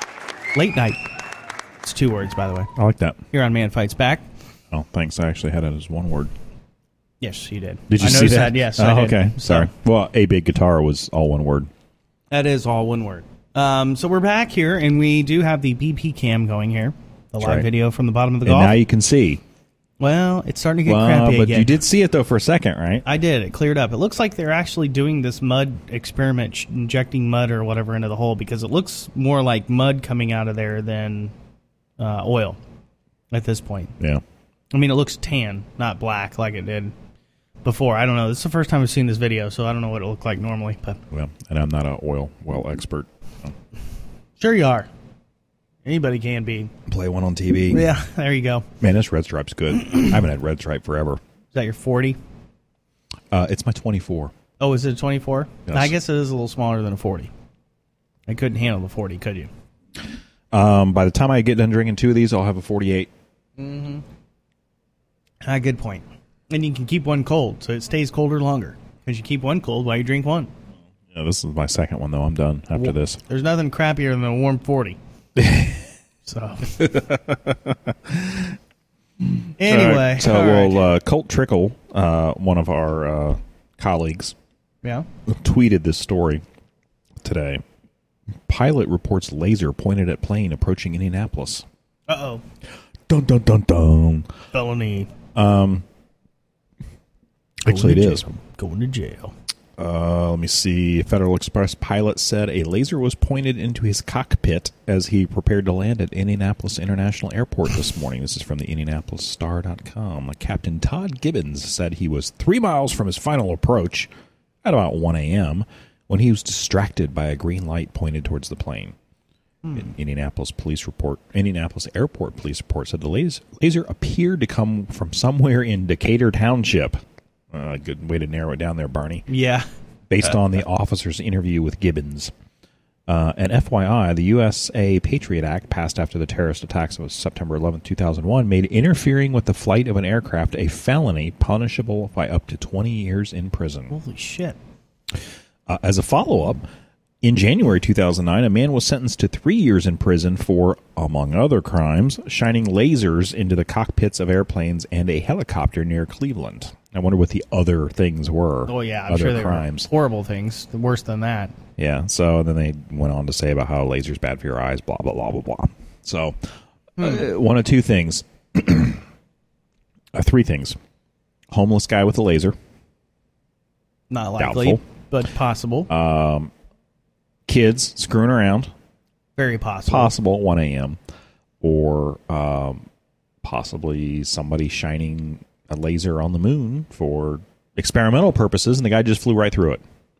Late Night. It's two words, by the way. I like that. Here on Man Fights Back. Oh, thanks. I actually had it as one word. Yes, you did. Did you I see noticed that? Yes, oh, I did. okay. So, Sorry. Well, a big guitar was all one word. that is all one word. Um, so we're back here, and we do have the B P cam going here. The That's live right. video from the bottom of the And golf. now you can see. Well, it's starting to get Well, crappy but again. you did see it, though, for a second, right? I did. It cleared up. It looks like they're actually doing this mud experiment, sh- injecting mud or whatever into the hole, because it looks more like mud coming out of there than uh, oil at this point. Yeah. I mean, it looks tan, not black like it did before. I don't know. This is the first time I've seen this video, so I don't know what it looked like normally. But Well, and I'm not an oil well expert. So. sure you are. Anybody can be. Play one on T V. Yeah, there you go. Man, this Red Stripe's good. I haven't had Red Stripe forever. Is that your forty? Uh, it's my twenty-four. Oh, is it a twenty-four? Yes. I guess it is a little smaller than a forty. I couldn't handle the forty, could you? Um, by the time I get done drinking two of these, I'll have a forty-eight. Mm-hmm. Ah, good point. And you can keep one cold, so it stays colder longer. Because you keep one cold while you drink one. Yeah, this is my second one, though. I'm done after Well, this. There's nothing crappier than a warm forty. So. Anyway. So, all well, right. uh, Colt Trickle, uh, one of our uh, colleagues, Yeah. tweeted this story today. Pilot reports laser pointed at plane approaching Indianapolis. Uh-oh. Dun, dun, dun, dun. Felony. Um, actually, it Going to is. jail. Going to jail. Uh, let me see. Federal Express pilot said a laser was pointed into his cockpit as he prepared to land at Indianapolis International Airport this morning. This is from the Indianapolis Star dot com. Captain Todd Gibbons said he was three miles from his final approach at about one a.m. when he was distracted by a green light pointed towards the plane. Hmm. In Indianapolis police report, Indianapolis Airport police report said the laser, laser appeared to come from somewhere in Decatur Township. Uh, good way to narrow it down there, Barney. Yeah. Based on the officer's interview with Gibbons. Uh, and F Y I, the U S A Patriot Act, passed after the terrorist attacks of September eleventh, two thousand one, made interfering with the flight of an aircraft a felony punishable by up to twenty years in prison. Holy shit. Uh, as a follow-up, in January two thousand nine, a man was sentenced to three years in prison for, among other crimes, shining lasers into the cockpits of airplanes and a helicopter near Cleveland. I wonder what the other things were. Oh, yeah. I'm other sure they crimes. were horrible things. Worse than that. Yeah, so then they went on to say about how laser's bad for your eyes, blah, blah, blah, blah, blah. So, Hmm. uh, one of two things. uh, three things. Homeless guy with a laser. Not likely, Doubtful. but possible. Um, kids screwing around, Very possible. possible at one a.m., or um, possibly somebody shining a laser on the moon for experimental purposes, and the guy just flew right through it.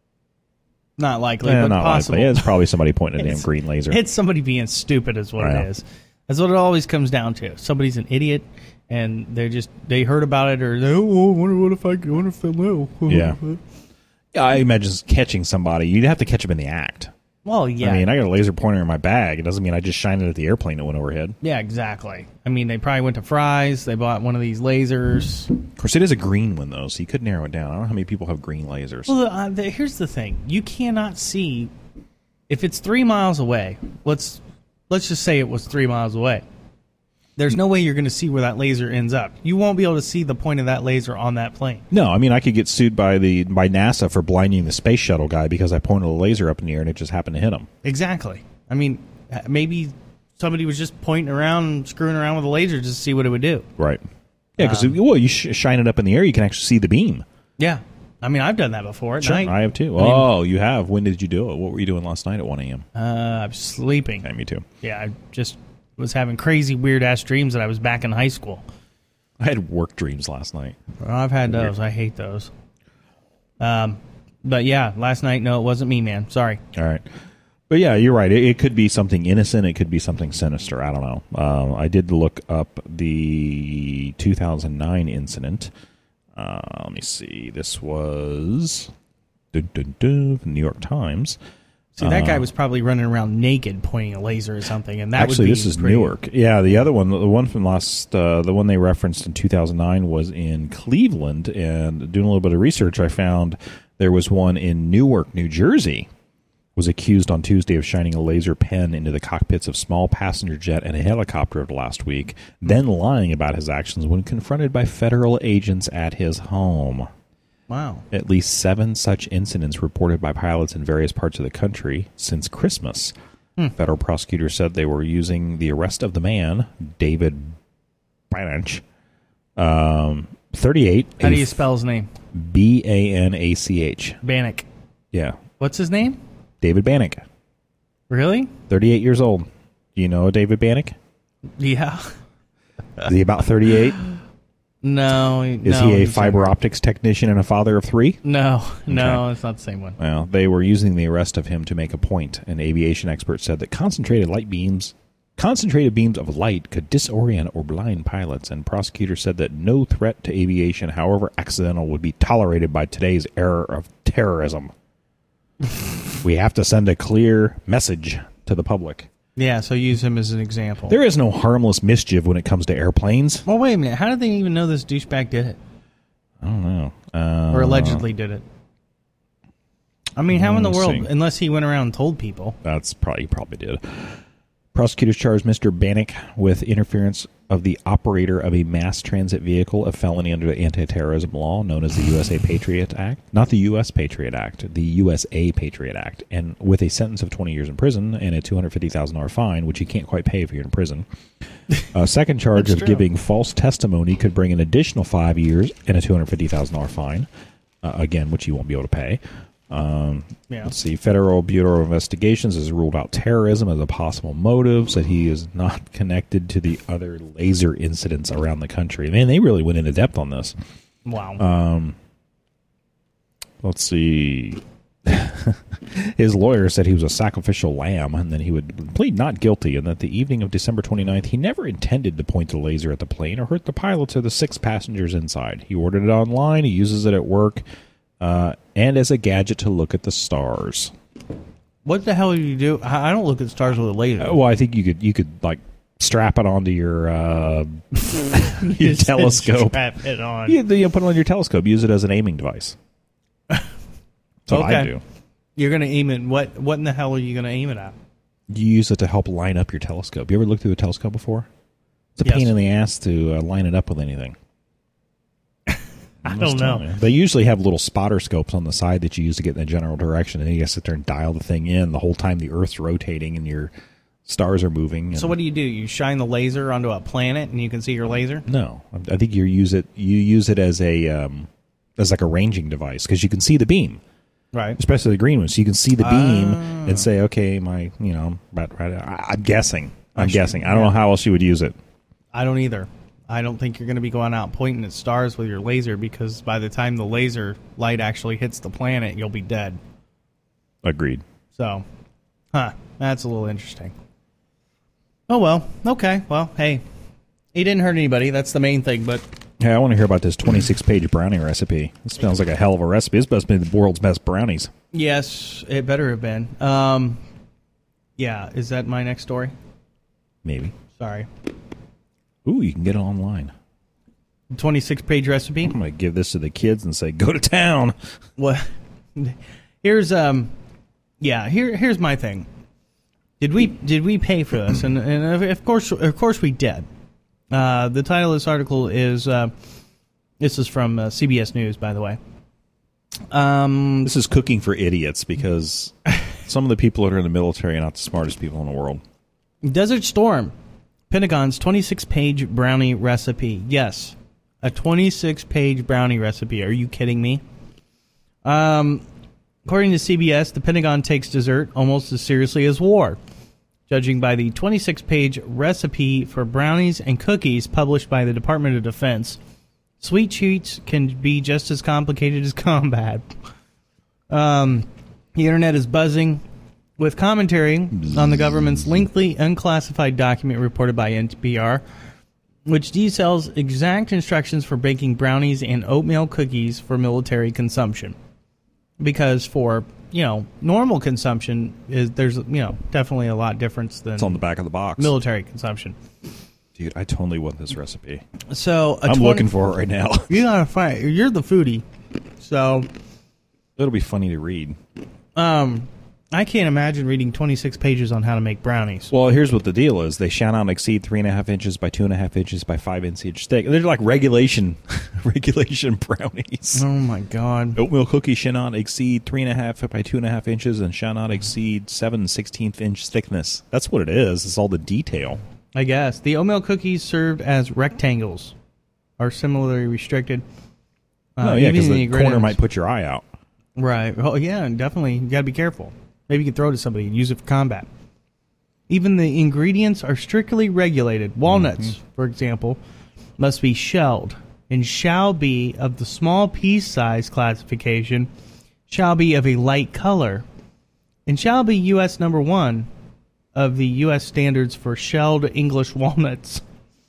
Not likely, Eh, but not possible. likely. It's probably somebody pointing a damn It's- green laser. It's somebody being stupid is what Right. it is. That's what it always comes down to. Somebody's an idiot, and they're just, they heard about it, or they, oh, I wonder what if I, I wonder if they'll know. Yeah. Yeah, I imagine catching somebody, you'd have to catch them in the act. Well, yeah. I mean, I got a laser pointer in my bag. It doesn't mean I just shined it at the airplane that went overhead. Yeah, exactly. I mean, they probably went to Fry's. They bought one of these lasers. Of course, it is a green one, though, so you could narrow it down. I don't know how many people have green lasers. Well, uh, the, here's the thing: you cannot see if it's three miles away. Let's let's just say it was three miles away. There's no way you're going to see where that laser ends up. You won't be able to see the point of that laser on that plane. No, I mean, I could get sued by the by NASA for blinding the space shuttle guy because I pointed a laser up in the air and it just happened to hit him. Exactly. I mean, uh, maybe somebody was just pointing around and screwing around with a laser just to see what it would do. Right. Yeah, because, Um, well, you sh- shine it up in the air, you can actually see the beam. Yeah. I mean, I've done that before at Sure, night. I have too. I mean- Oh, you have. When did you do it? What were you doing last night at one a.m.? Uh, I was sleeping. Yeah, me too. Yeah, I just was having crazy, weird-ass dreams that I was back in high school. I had work dreams last night. Well, I've had those. I hate those. Um, but yeah, last night, no, it wasn't me, man. Sorry. All right. But yeah, you're right. It, it could be something innocent. It could be something sinister. I don't know. Um, I did look up the two thousand nine incident. Uh, let me see. This was dun, dun, dun, New York Times. See, that guy Uh, was probably running around naked pointing a laser or something, and that Actually, would be this is pretty- Newark. Yeah, the other one, the one from last, uh, the one they referenced in two thousand nine was in Cleveland. And doing a little bit of research, I found there was one in Newark, New Jersey. Was accused on Tuesday of shining a laser pen into the cockpits of small passenger jet and a helicopter of last week, then lying about his actions when confronted by federal agents at his home. Wow. At least seven such incidents reported by pilots in various parts of the country since Christmas. Hmm. Federal prosecutors said they were using the arrest of the man, David Banach, um, thirty-eight. How do you spell his name? B A N A C H. Bannock. Yeah, What's his name? David Banach, Really? thirty-eight years old. Do you know David Banach? Yeah. Is he about thirty-eight? No. Is no, he a he's fiber not. optics technician and a father of three? No. No, it's not the same one. Well, they were using the arrest of him to make a point. An aviation expert said that concentrated light beams, concentrated beams of light could disorient or blind pilots, and prosecutors said that no threat to aviation, however accidental, would be tolerated by today's era of terrorism. We have to send a clear message to the public. Yeah, so use him as an example. There is no harmless mischief when it comes to airplanes. well, wait a minute. How did they even know this douchebag did it? I don't know. Uh, Or allegedly did it? I mean, how in the let's world, see. unless he went around and told people. That's probably, he probably did. Prosecutors charged Mister Bannock with interference of the operator of a mass transit vehicle, a felony under the anti-terrorism law known as the U S A Patriot Act. Not the U S Patriot Act, the U S A Patriot Act. And with a sentence of twenty years in prison and a two hundred fifty thousand dollars fine, which you can't quite pay if you're in prison. A second charge That's of true. giving false testimony could bring an additional five years and a two hundred fifty thousand dollars fine, uh, again, which you won't be able to pay. Um, Yeah. Let's see. Federal Bureau of Investigations has ruled out terrorism as a possible motive, said he is not connected to the other laser incidents around the country. Man, they really went into depth on this. Wow. Um, let's see. His lawyer said he was a sacrificial lamb and that he would plead not guilty, and that the evening of December twenty-ninth, he never intended to point the laser at the plane or hurt the pilots or the six passengers inside. He ordered it online. He uses it at work. Uh, and as a gadget to look at the stars. what the hell do you do? I I don't look at stars with a laser. Uh, well, I think you could you could like strap it onto your uh, your Just telescope. Strap it on. You, you put it on your telescope. Use it as an aiming device. That's what I Okay. do. You're going to aim it. What What in the hell are you going to aim it at? You use it to help line up your telescope. You ever looked through a telescope before? It's a Yes. pain in the ass to uh, line it up with anything. I I'm don't just know. telling you. They usually have little spotter scopes on the side that you use to get in the general direction, and then you got to sit there and dial the thing in the whole time the Earth's rotating and your stars are moving. And So what do you do? You shine the laser onto a planet and you can see your laser? No, I think you use it. You use it as a um, as like a ranging device because you can see the beam. Right. Especially the green one, so you can see the beam Ah. and say, okay, my, you know, but right, I, I'm guessing. I'm I guessing. see. I don't Yeah. know how else you would use it. I don't either. I don't think you're going to be going out pointing at stars with your laser, because by the time the laser light actually hits the planet, you'll be dead. Agreed. So, huh, that's a little interesting. Oh, well, okay. Well, hey, he didn't hurt anybody. That's the main thing, but Yeah, I want to hear about this twenty-six page brownie recipe. This sounds like a hell of a recipe. This must be the world's best brownies. yes, it better have been. Um, yeah, is that my next story? Maybe. Sorry. Ooh, you can get it online. twenty-six page recipe. I'm going to give this to the kids and say, go to town. Well, here's um, yeah. Here, here's my thing. Did we did we pay for this? And and of course, of course, we did. Uh, the title of this article is uh, this is from uh, C B S News, by the way. Um, This is cooking for idiots because some of the people that are in the military are not the smartest people in the world. Desert Storm, Pentagon's twenty-six page brownie recipe. Yes, a twenty-six page brownie recipe. Are you kidding me? Um, according to C B S, the Pentagon takes dessert almost as seriously as war, judging by the twenty-six page recipe for brownies and cookies published by the Department of Defense. Sweet treats can be just as complicated as combat. Um, the internet is buzzing with commentary on the government's lengthy unclassified document reported by N P R, which details exact instructions for baking brownies and oatmeal cookies for military consumption. Because for, you know, normal consumption, is there's, you know, definitely a lot difference than It's on the back of the box. military consumption. Dude, I totally want this recipe. So a I'm twenty looking for it right now. You gotta find it. You're the foodie, so It'll be funny to read. um, I can't imagine reading twenty-six pages on how to make brownies. Well, here's what the deal is. They shall not exceed three and a half inches by two and a half inches by five inch thick. They're like regulation regulation brownies. Oh my god! Oatmeal cookies shall not exceed three and a half by two and a half inches and shall not exceed seven sixteenth inch thickness. That's what it is. It's all the detail. I guess the oatmeal cookies served as rectangles are similarly restricted. Uh, oh, yeah, even because the ingredients- corner might put your eye out. Right. Oh, yeah, definitely. You got to be careful. Maybe you can throw it to somebody and use it for combat. Even the ingredients are strictly regulated. Walnuts, Mm-hmm. for example, must be shelled and shall be of the small piece size classification, shall be of a light color, and shall be U S number one of the U S standards for shelled English walnuts.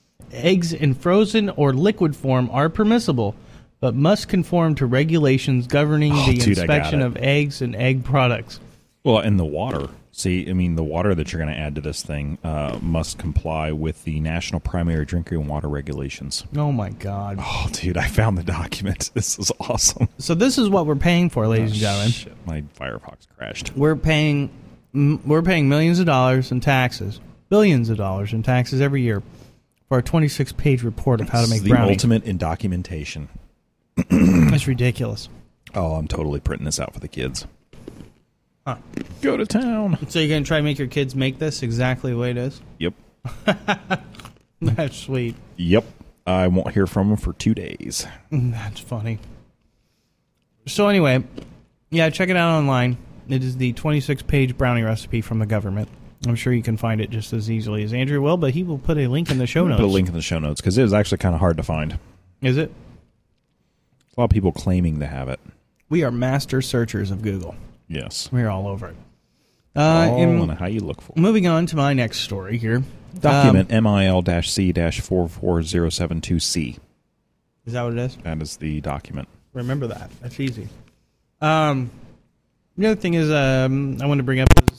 Eggs in frozen or liquid form are permissible, but must conform to regulations governing Oh, the dude, I got inspection it. of eggs and egg products. Well, and the water. See, I mean, the water that you're going to add to this thing uh, must comply with the National Primary Drinking Water Regulations. Oh, my God. Oh, dude, I found the document. This is awesome. So this is what we're paying for, ladies Oh, and gentlemen. shit, my Firefox crashed. We're paying m- we're paying millions of dollars in taxes, billions of dollars in taxes every year for a twenty-six page report of how to This make is the brownies. ultimate in documentation. That's ridiculous. Oh, I'm totally printing this out for the kids. Huh. Go to town. So you're going to try and make your kids make this exactly the way it is? Yep. That's sweet. Yep. I won't hear from them for two days. That's funny. So anyway, yeah, check it out online. It is the twenty-six page brownie recipe from the government. I'm sure you can find it just as easily as Andrew will, but he will put a link in the show notes. Put a link in the show notes because it was actually kind of hard to find. Is it? A lot of people claiming to have it. We are master searchers of Google. Yes. We're all over it. Uh, All in- on how you look for it. moving on to my next story here. Document Um, M I L C four four zero seven two C. is that what it is? That is the document. Remember that. That's easy. Um, the other thing is, um, I want to bring up is,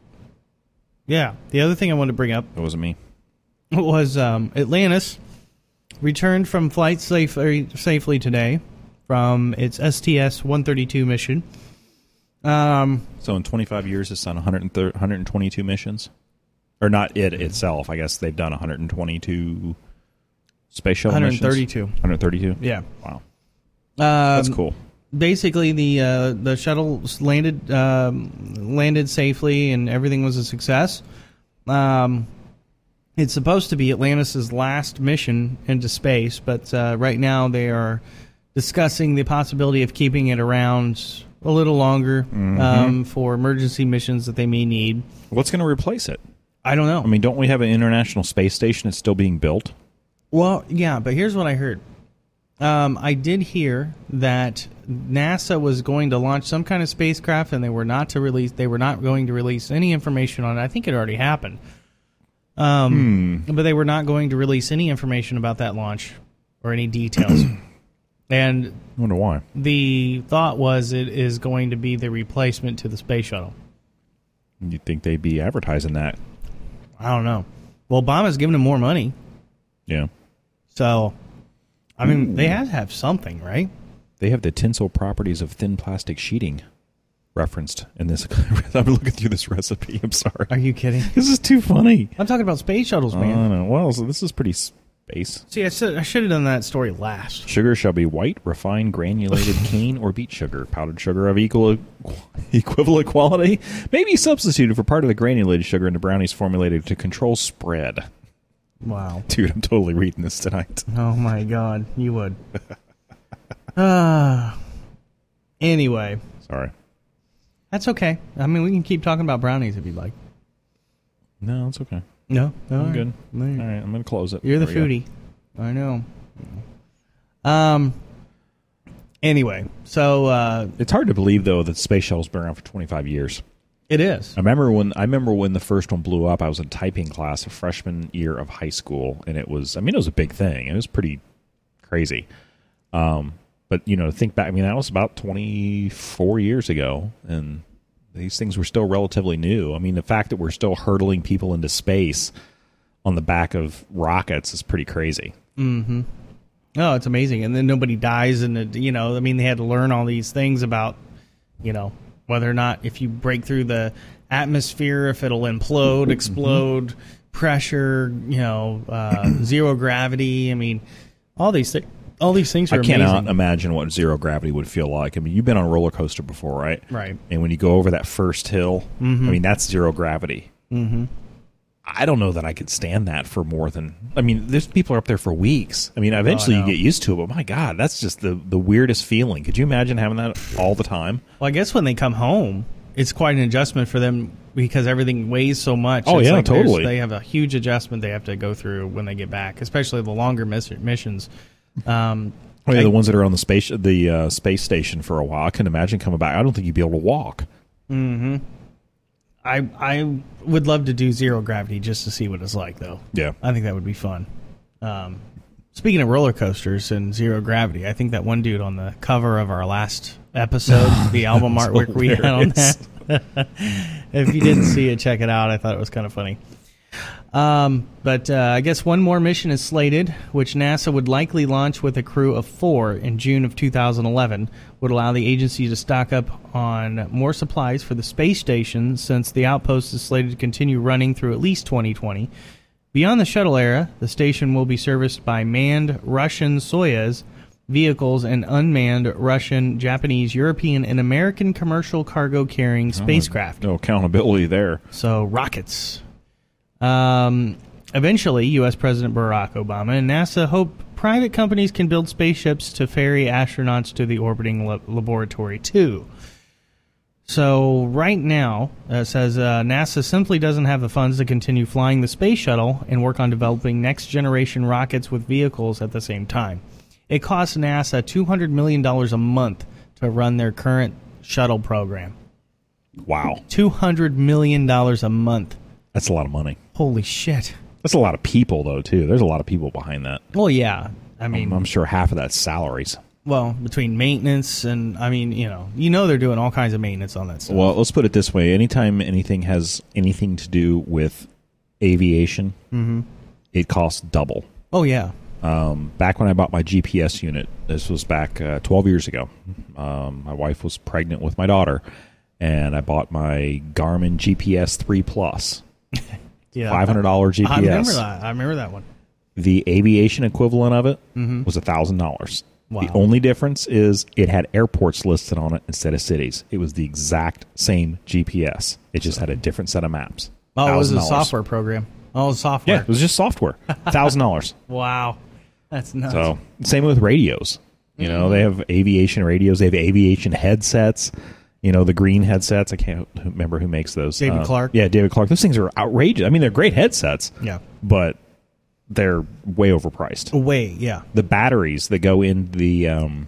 yeah, the other thing I want to bring up That wasn't me. was um, Atlantis returned from flight safely, safely today from its S T S one thirty-two mission. Um, So in twenty-five years, it's done one hundred thirty, one hundred twenty-two missions. Or not it itself. I guess they've done one hundred twenty-two space shuttle missions. one thirty-two. one hundred thirty-two? Yeah. Wow. Um, That's cool. Basically, the uh, the shuttle landed um, landed safely, and everything was a success. Um, it's supposed to be Atlantis' last mission into space, but uh, right now they are discussing the possibility of keeping it around a little longer Mm-hmm. um, for emergency missions that they may need. What's going to replace it? I don't know. I mean, don't we have an International Space Station that's still being built? Well, yeah, but here's what I heard. Um, I did hear that NASA was going to launch some kind of spacecraft, and they were not to release. They were not going to release any information on it. I think it already happened, um, Hmm. but they were not going to release any information about that launch or any details. And I wonder why. the thought was it is going to be the replacement to the space shuttle. You'd think they'd be advertising that. I don't know. Well, Obama's giving them more money, Yeah. so I mean, they have to have something, right? They have the tensile properties of thin plastic sheeting referenced in this. I'm looking through this recipe. I'm sorry. Are you kidding? This is too funny. I'm talking about space shuttles, I man. don't know. Well, so this is pretty space. See, I, should, I should have done that story last. Sugar shall be white, refined, granulated cane or beet sugar. Powdered sugar of equal equivalent quality may be substituted for part of the granulated sugar into brownies formulated to control spread. Wow. Dude, I'm totally reading this tonight. Oh, my God. You would. uh, anyway, Sorry. that's okay. I mean, we can keep talking about brownies if you'd like. No, it's okay. No? I'm All right. good. All right. All right, I'm going to close it. You're the There we foodie. I know. Um. Anyway, so uh, go. It's hard to believe, though, that the space shuttle's been around for twenty-five years. it is. I remember when I remember when the first one blew up. I was in typing class, a freshman year of high school, and it was. I mean, it was a big thing. It was pretty crazy. Um, but you know, think back. I mean, that was about twenty-four years ago, and these things were still relatively new. I mean, the fact that we're still hurtling people into space on the back of rockets is pretty crazy. Mm-hmm. Oh, it's amazing. And then nobody dies, and it, you know, I mean, they had to learn all these things about, you know, whether or not if you break through the atmosphere, if it'll implode, explode, pressure, you know, uh, zero gravity. I mean, all these things. All these things are I cannot amazing. imagine what zero gravity would feel like. I mean, you've been on a roller coaster before, right? Right. And when you go over that first hill, Mm-hmm. I mean, that's zero gravity. Mm-hmm. I don't know that I could stand that for more than. I mean, there's people are up there for weeks. I mean, eventually Oh, I you know. get used to it, but my God, that's just the, the weirdest feeling. Could you imagine having that all the time? Well, I guess when they come home, it's quite an adjustment for them because everything weighs so much. Oh, It's yeah, like there's- totally. They have a huge adjustment they have to go through when they get back, especially the longer miss- missions. Um, Oh, yeah, I- the ones that are on the space the uh, space station for a while. I can imagine coming back. I don't think you'd be able to walk. mm-hmm. I I would love to do zero gravity just to see what it's like, though. Yeah. I think that would be fun. Um, speaking of roller coasters and zero gravity, I think that one dude on the cover of our last episode, the album That was artwork we had on hilarious. that. If you didn't see it, check it out. I thought it was kind of funny. Um, but uh, I guess one more mission is slated, which NASA would likely launch with a crew of four in June of two thousand eleven, would allow the agency to stock up on more supplies for the space station since the outpost is slated to continue running through at least twenty twenty. Beyond the shuttle era, the station will be serviced by manned Russian Soyuz vehicles and unmanned Russian, Japanese, European, and American commercial cargo carrying spacecraft. No accountability there. So, rockets. Um, eventually, U S. President Barack Obama and NASA hope private companies can build spaceships to ferry astronauts to the orbiting la- laboratory, too. So, right now, uh, it says uh, NASA simply doesn't have the funds to continue flying the space shuttle and work on developing next-generation rockets with vehicles at the same time. It costs NASA two hundred million dollars a month to run their current shuttle program. Wow. two hundred million dollars a month. That's a lot of money. Holy shit. That's a lot of people, though, too. There's a lot of people behind that. Well, yeah. I mean, I'm, I'm sure half of that's salaries. well, between maintenance and, I mean, you know, you know they're doing all kinds of maintenance on that stuff. Well, let's put it this way. Anytime anything has anything to do with aviation, Mm-hmm. it costs double. Oh, yeah. Um, back when I bought my G P S unit, this was back uh, twelve years ago. Um, my wife was pregnant with my daughter, and I bought my Garmin G P S three Plus, Yeah. five hundred dollars G P S. I remember that. I remember that one. The aviation equivalent of it was one thousand dollars. Wow. The only difference is it had airports listed on it instead of cities. It was the exact same G P S. It just had a different set of maps. Oh, it was a one thousand dollars. software program. Oh, it was software. Yeah, it was just software. one thousand dollars. Wow. That's nuts. So, same with radios. You know, they have aviation radios. They have aviation headsets. You know, the green headsets. I can't remember who makes those. David Uh, Clark? Yeah, David Clark. Those things are outrageous. I mean, they're great headsets. Yeah. But they're way overpriced. Way, yeah. The batteries that go in the um,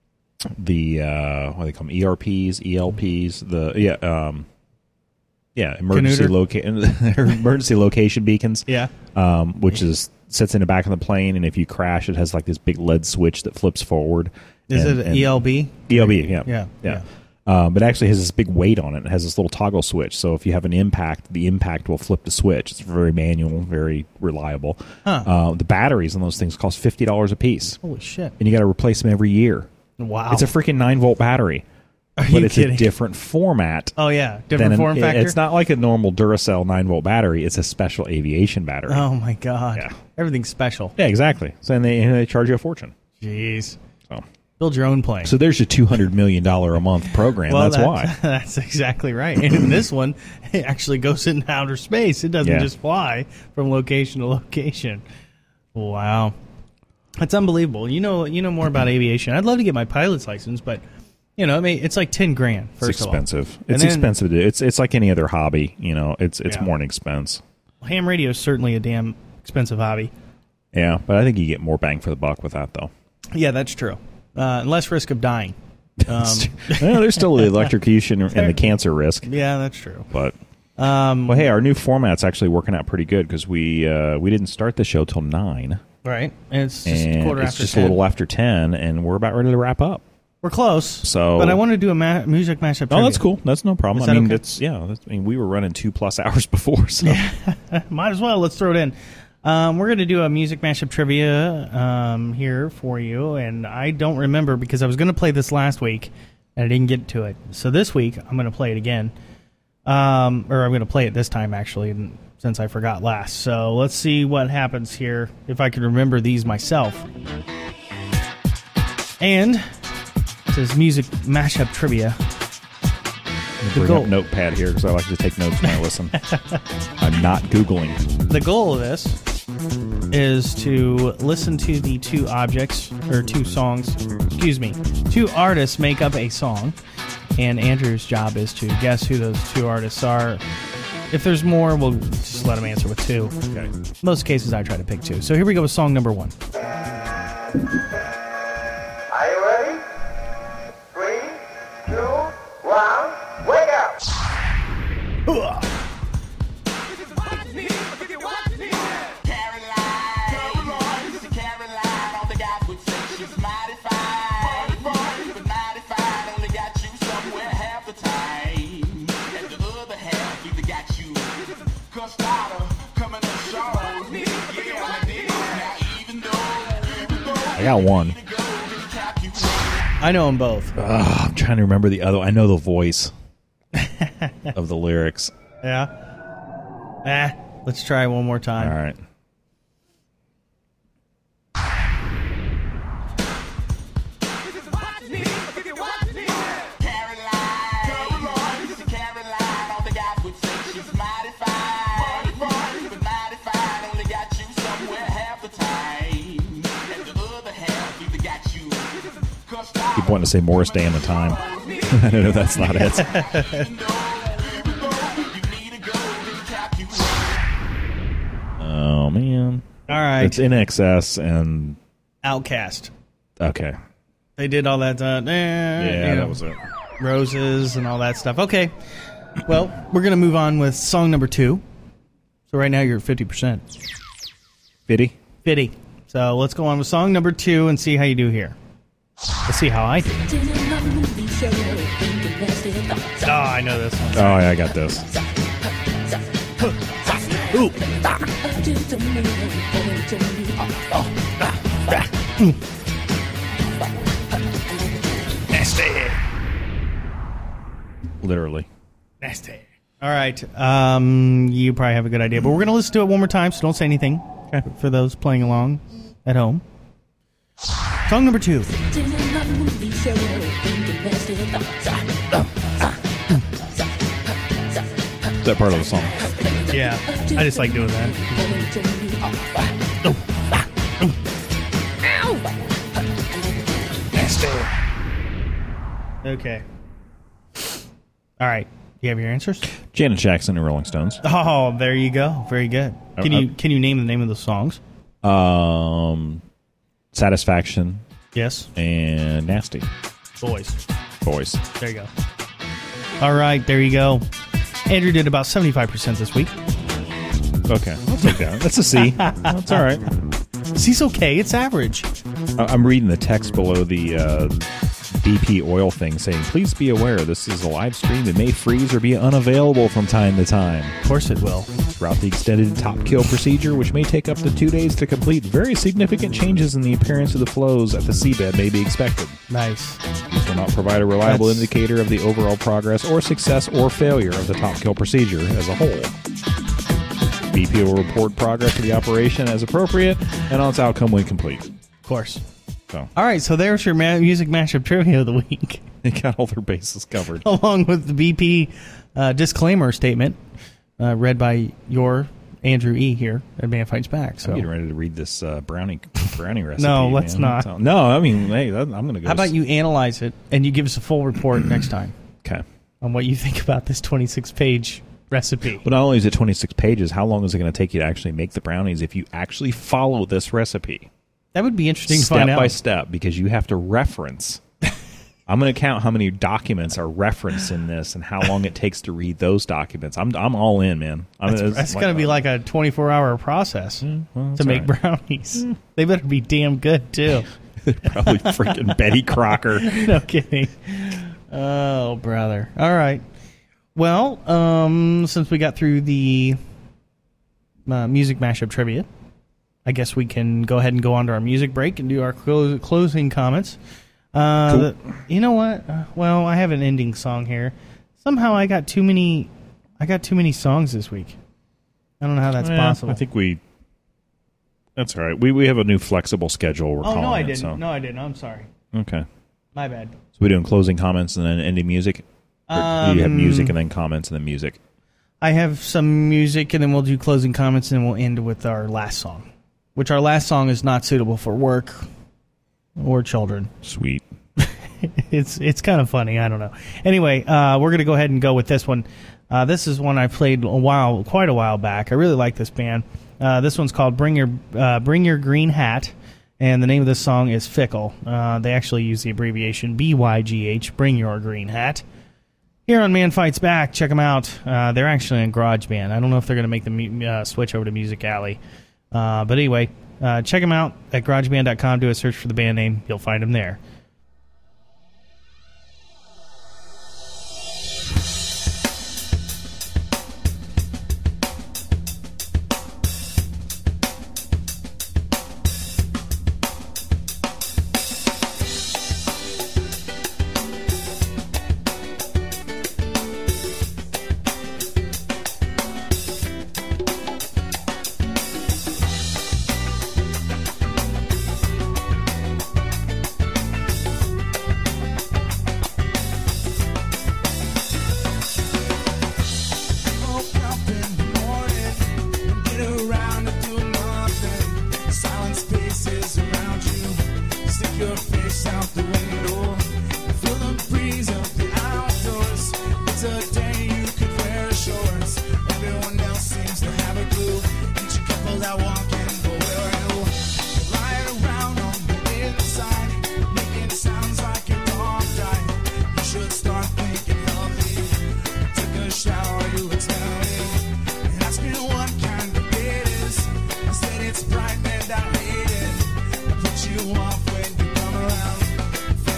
the uh, what do they call them? E R Ps, E L Ps. The yeah, um, yeah, emergency Canooter? location, emergency location beacons. Yeah. um, which is sits in the back of the plane, and if you crash, it has like this big L E D switch that flips forward. Is and, it and E L B? E L B, yeah, Yeah, yeah. Um, but it actually has this big weight on it. It has this little toggle switch, so if you have an impact, the impact will flip the switch. It's very manual, very reliable. Huh. Uh, the batteries on those things cost fifty dollars a piece, Holy shit. and you got to replace them every year. Wow. It's a freaking nine volt battery, Are but you it's kidding? a different format. Oh, yeah. than Different an- form factor? It's not like a normal Duracell nine volt battery. It's a special aviation battery. Oh, my God. Yeah. Everything's special. Yeah, exactly. So and they and they charge you a fortune. Jeez. So. Build your own plane. So there's your two hundred million dollars a month program. Well, that's, why. That's exactly right. And in this one, it actually goes into outer space. It doesn't Yeah. just fly from location to location. Wow. That's unbelievable. You know you know more about aviation. I'd love to get my pilot's license, but, you know, I mean, it's like ten grand, first It's of all. expensive. And It's then- expensive to do. It's it's like any other hobby. You know, it's it's Yeah. more an expense. Ham radio is certainly a damn expensive hobby. Yeah, but I think you get more bang for the buck with that, though. Yeah, that's true. Uh, less risk of dying. Um, Well, there's still the electrocution and the cancer risk, yeah, that's true. but Um, well, hey, our new format's actually working out pretty good because we uh, we didn't start the show till nine, right. And it's just and quarter it's after just ten. a little after ten, and we're about ready to wrap up. We're close. So- but I want to do a ma- music mashup. Oh, trivia. that's cool. That's no problem. Is I that mean, okay? that's yeah. That's, I mean, we were running two plus hours before, so Might as well. Let's throw it in. Um, we're going to do a music mashup trivia um, here for you, and I don't remember because I was going to play this last week and I didn't get to it. So this week I'm going to play it again, um, or I'm going to play it this time actually, and- since I forgot last. So let's see what happens here if I can remember these myself. And this is music mashup trivia. bring goal. up Notepad here because I like to take notes when I listen. I'm not Googling. The goal of this is to listen to the two objects, or two songs, excuse me, two artists make up a song, and Andrew's job is to guess who those two artists are. If there's more, we'll just let him answer with two. Okay. Most cases, I try to pick two. So here we go with song number one. Are you ready? Three, two, one, wake up! I got one. I know them both. Ugh, I'm trying to remember the other. I know the voice of the lyrics. Yeah? Ah, let's try one more time. All right. Keep wanting to say Morris Day and the Time. I don't know if that's not it. Oh, man. All right. It's In Excess and... Outcast. Okay. They did all that. Uh, eh, Yeah, you know, that was it. Roses and all that stuff. Okay. Well, we're going to move on with song number two. So right now you're at fifty percent. Fitty? fifty. So let's go on with song number two and see how you do here. Let's see how I do. Oh, I know this one. Oh, yeah, I got this. Ooh. Nasty. Literally. Nasty. All right. Um, you probably have a good idea, but we're going to listen to it one more time, so don't say anything. Okay. For those playing along at home. Song number two. Is that part of the song? Yeah. I just like doing that. Okay. All right. You have your answers? Janet Jackson and Rolling Stones. Oh, there you go. Very good. Can Uh, you can you name the name of the songs? Um, Satisfaction Yes. and Nasty Boys. Boys. There you go. All right. There you go. Andrew did about seventy-five percent this week. Okay, I'll take that. That's a C. That's all right. C's okay. It's average. I- I'm reading the text below the uh, B P oil thing saying, please be aware this is a live stream. It may freeze or be unavailable from time to time. Of course it will. Throughout the extended top kill procedure, which may take up to two days to complete, very significant changes in the appearance of the flows at the seabed may be expected. Nice. These will not provide a reliable That's- indicator of the overall progress or success or failure of the top kill procedure as a whole. B P will report progress of the operation as appropriate and on its outcome when complete. Of course. So All right. So there's your ma- music mashup trivia of the week, they got all their bases covered. along with the B P uh, disclaimer statement uh, read by your Andrew E. here at Man Fights Back. So I'm getting ready to read this uh, brownie brownie recipe. No, let's man. not. So- no, I mean, hey, that, I'm going to go. how about you analyze it and you give us a full report next time Okay. on what you think about this twenty-six page recipe? But not only is it twenty-six pages, how long is it going to take you to actually make the brownies if you actually follow this recipe? That would be interesting to Step find out. by step, because you have to reference. I'm going to count how many documents are referenced in this and how long it takes to read those documents. I'm I'm all in, man. I'm, That's, it's that's going to be like a twenty-four hour process well, to that's make all right. brownies. They better be damn good, too. Probably freaking Betty Crocker. No kidding. Oh, brother. All right. Well, um, since we got through the uh, music mashup trivia, I guess we can go ahead and go on to our music break and do our clo- closing comments. Uh, Cool. the, you know what? Uh, well, I have an ending song here. Somehow I got too many. I got too many songs this week. I don't know how that's Eh, possible. I think we. That's all right. We we have a new flexible schedule. We're oh calling no, I it, didn't. so- No, I didn't. I'm sorry. Okay. My bad. So we're doing closing comments and then ending music? Or do you have Um, music and then comments and then music? I have some music, and then we'll do closing comments, and then we'll end with our last song, which our last song is not suitable for work or children. Sweet. It's it's kind of funny. I don't know. Anyway, uh, we're gonna go ahead and go with this one. Uh, this is one I played a while, quite a while back. I really like this band. Uh, this one's called "Bring Your uh, Bring Your Green Hat," and the name of this song is "Fickle." Uh, they actually use the abbreviation B Y G H. Bring Your Green Hat. Here on Man Fights Back, check them out. Uh, they're actually in GarageBand. I don't know if they're going to make the mu- uh, switch over to Music Alley. Uh, but anyway, uh, check them out at GarageBand dot com. Do a search for the band name. You'll find them there. Woke up in the morning and get around and do nothing. Silent spaces around you. Stick your face out the window. Feel the breeze of the outdoors. It's a day you could wear shorts. Everyone else seems to have a clue. Each couple that walk in will wear you. Lying around on the inside, making sounds like your dog died. You should start thinking healthy. Took a shower, you look smelly. And asked me what kind of day it is. I said it's bright and I hate it. I put you off when you come around.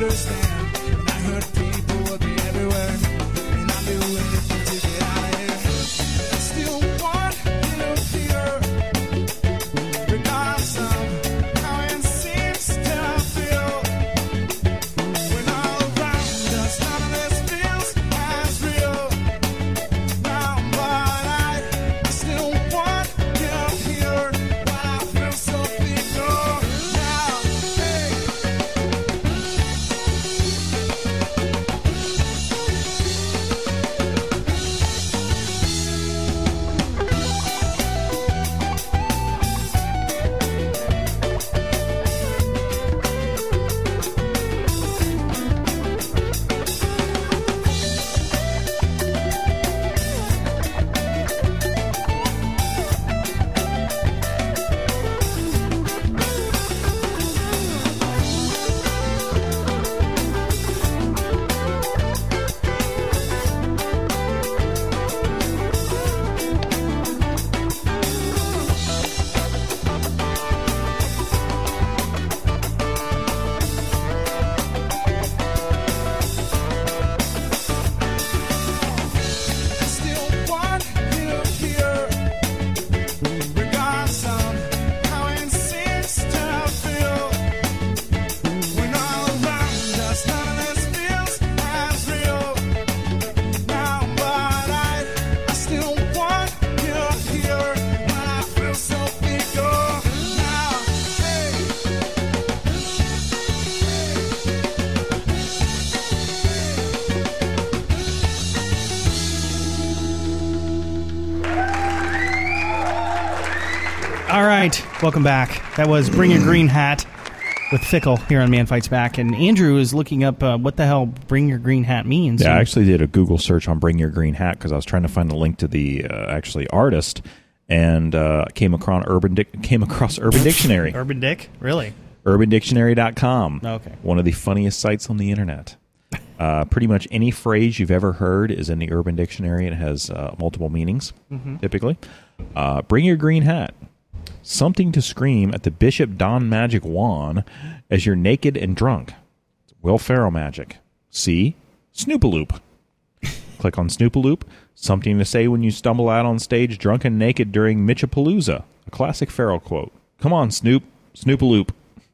understand. And I heard people would be everywhere, and I'd be waiting to get out of here. I still want you here, regardless of how it seems to feel. When all around us, none of this feels as real. Now, but I, I still want you here. But I feel so bigger now. Hey. I still want you here, regardless of how it seems to feel. When all around us, none of this feels as real. Now, but I, I still want you here. But I feel so bigger now. Hey. All right, welcome back. That was Bring Your Green Hat with Fickle here on Man Fights Back. And Andrew is looking up uh, what the hell Bring Your Green Hat means. Yeah, I And- actually did a Google search on Bring Your Green Hat because I was trying to find the link to the uh, actually artist, and uh, came across Urban Dic- came across Urban Dictionary, Urban Dick? Really? urban dictionary dot com. Okay. One of the funniest sites on the internet. Uh, pretty much any phrase you've ever heard is in the Urban Dictionary. It has uh, multiple meanings, typically. Uh, Bring Your Green Hat. Something to scream at the Bishop Don Magic Wand as you're naked and drunk. Will Ferrell magic. See? Snoopaloop. Click on Snoopaloop. Something to say when you stumble out on stage drunk and naked during Mitchapalooza. A classic Ferrell quote. Come on, Snoop. Snoopaloop.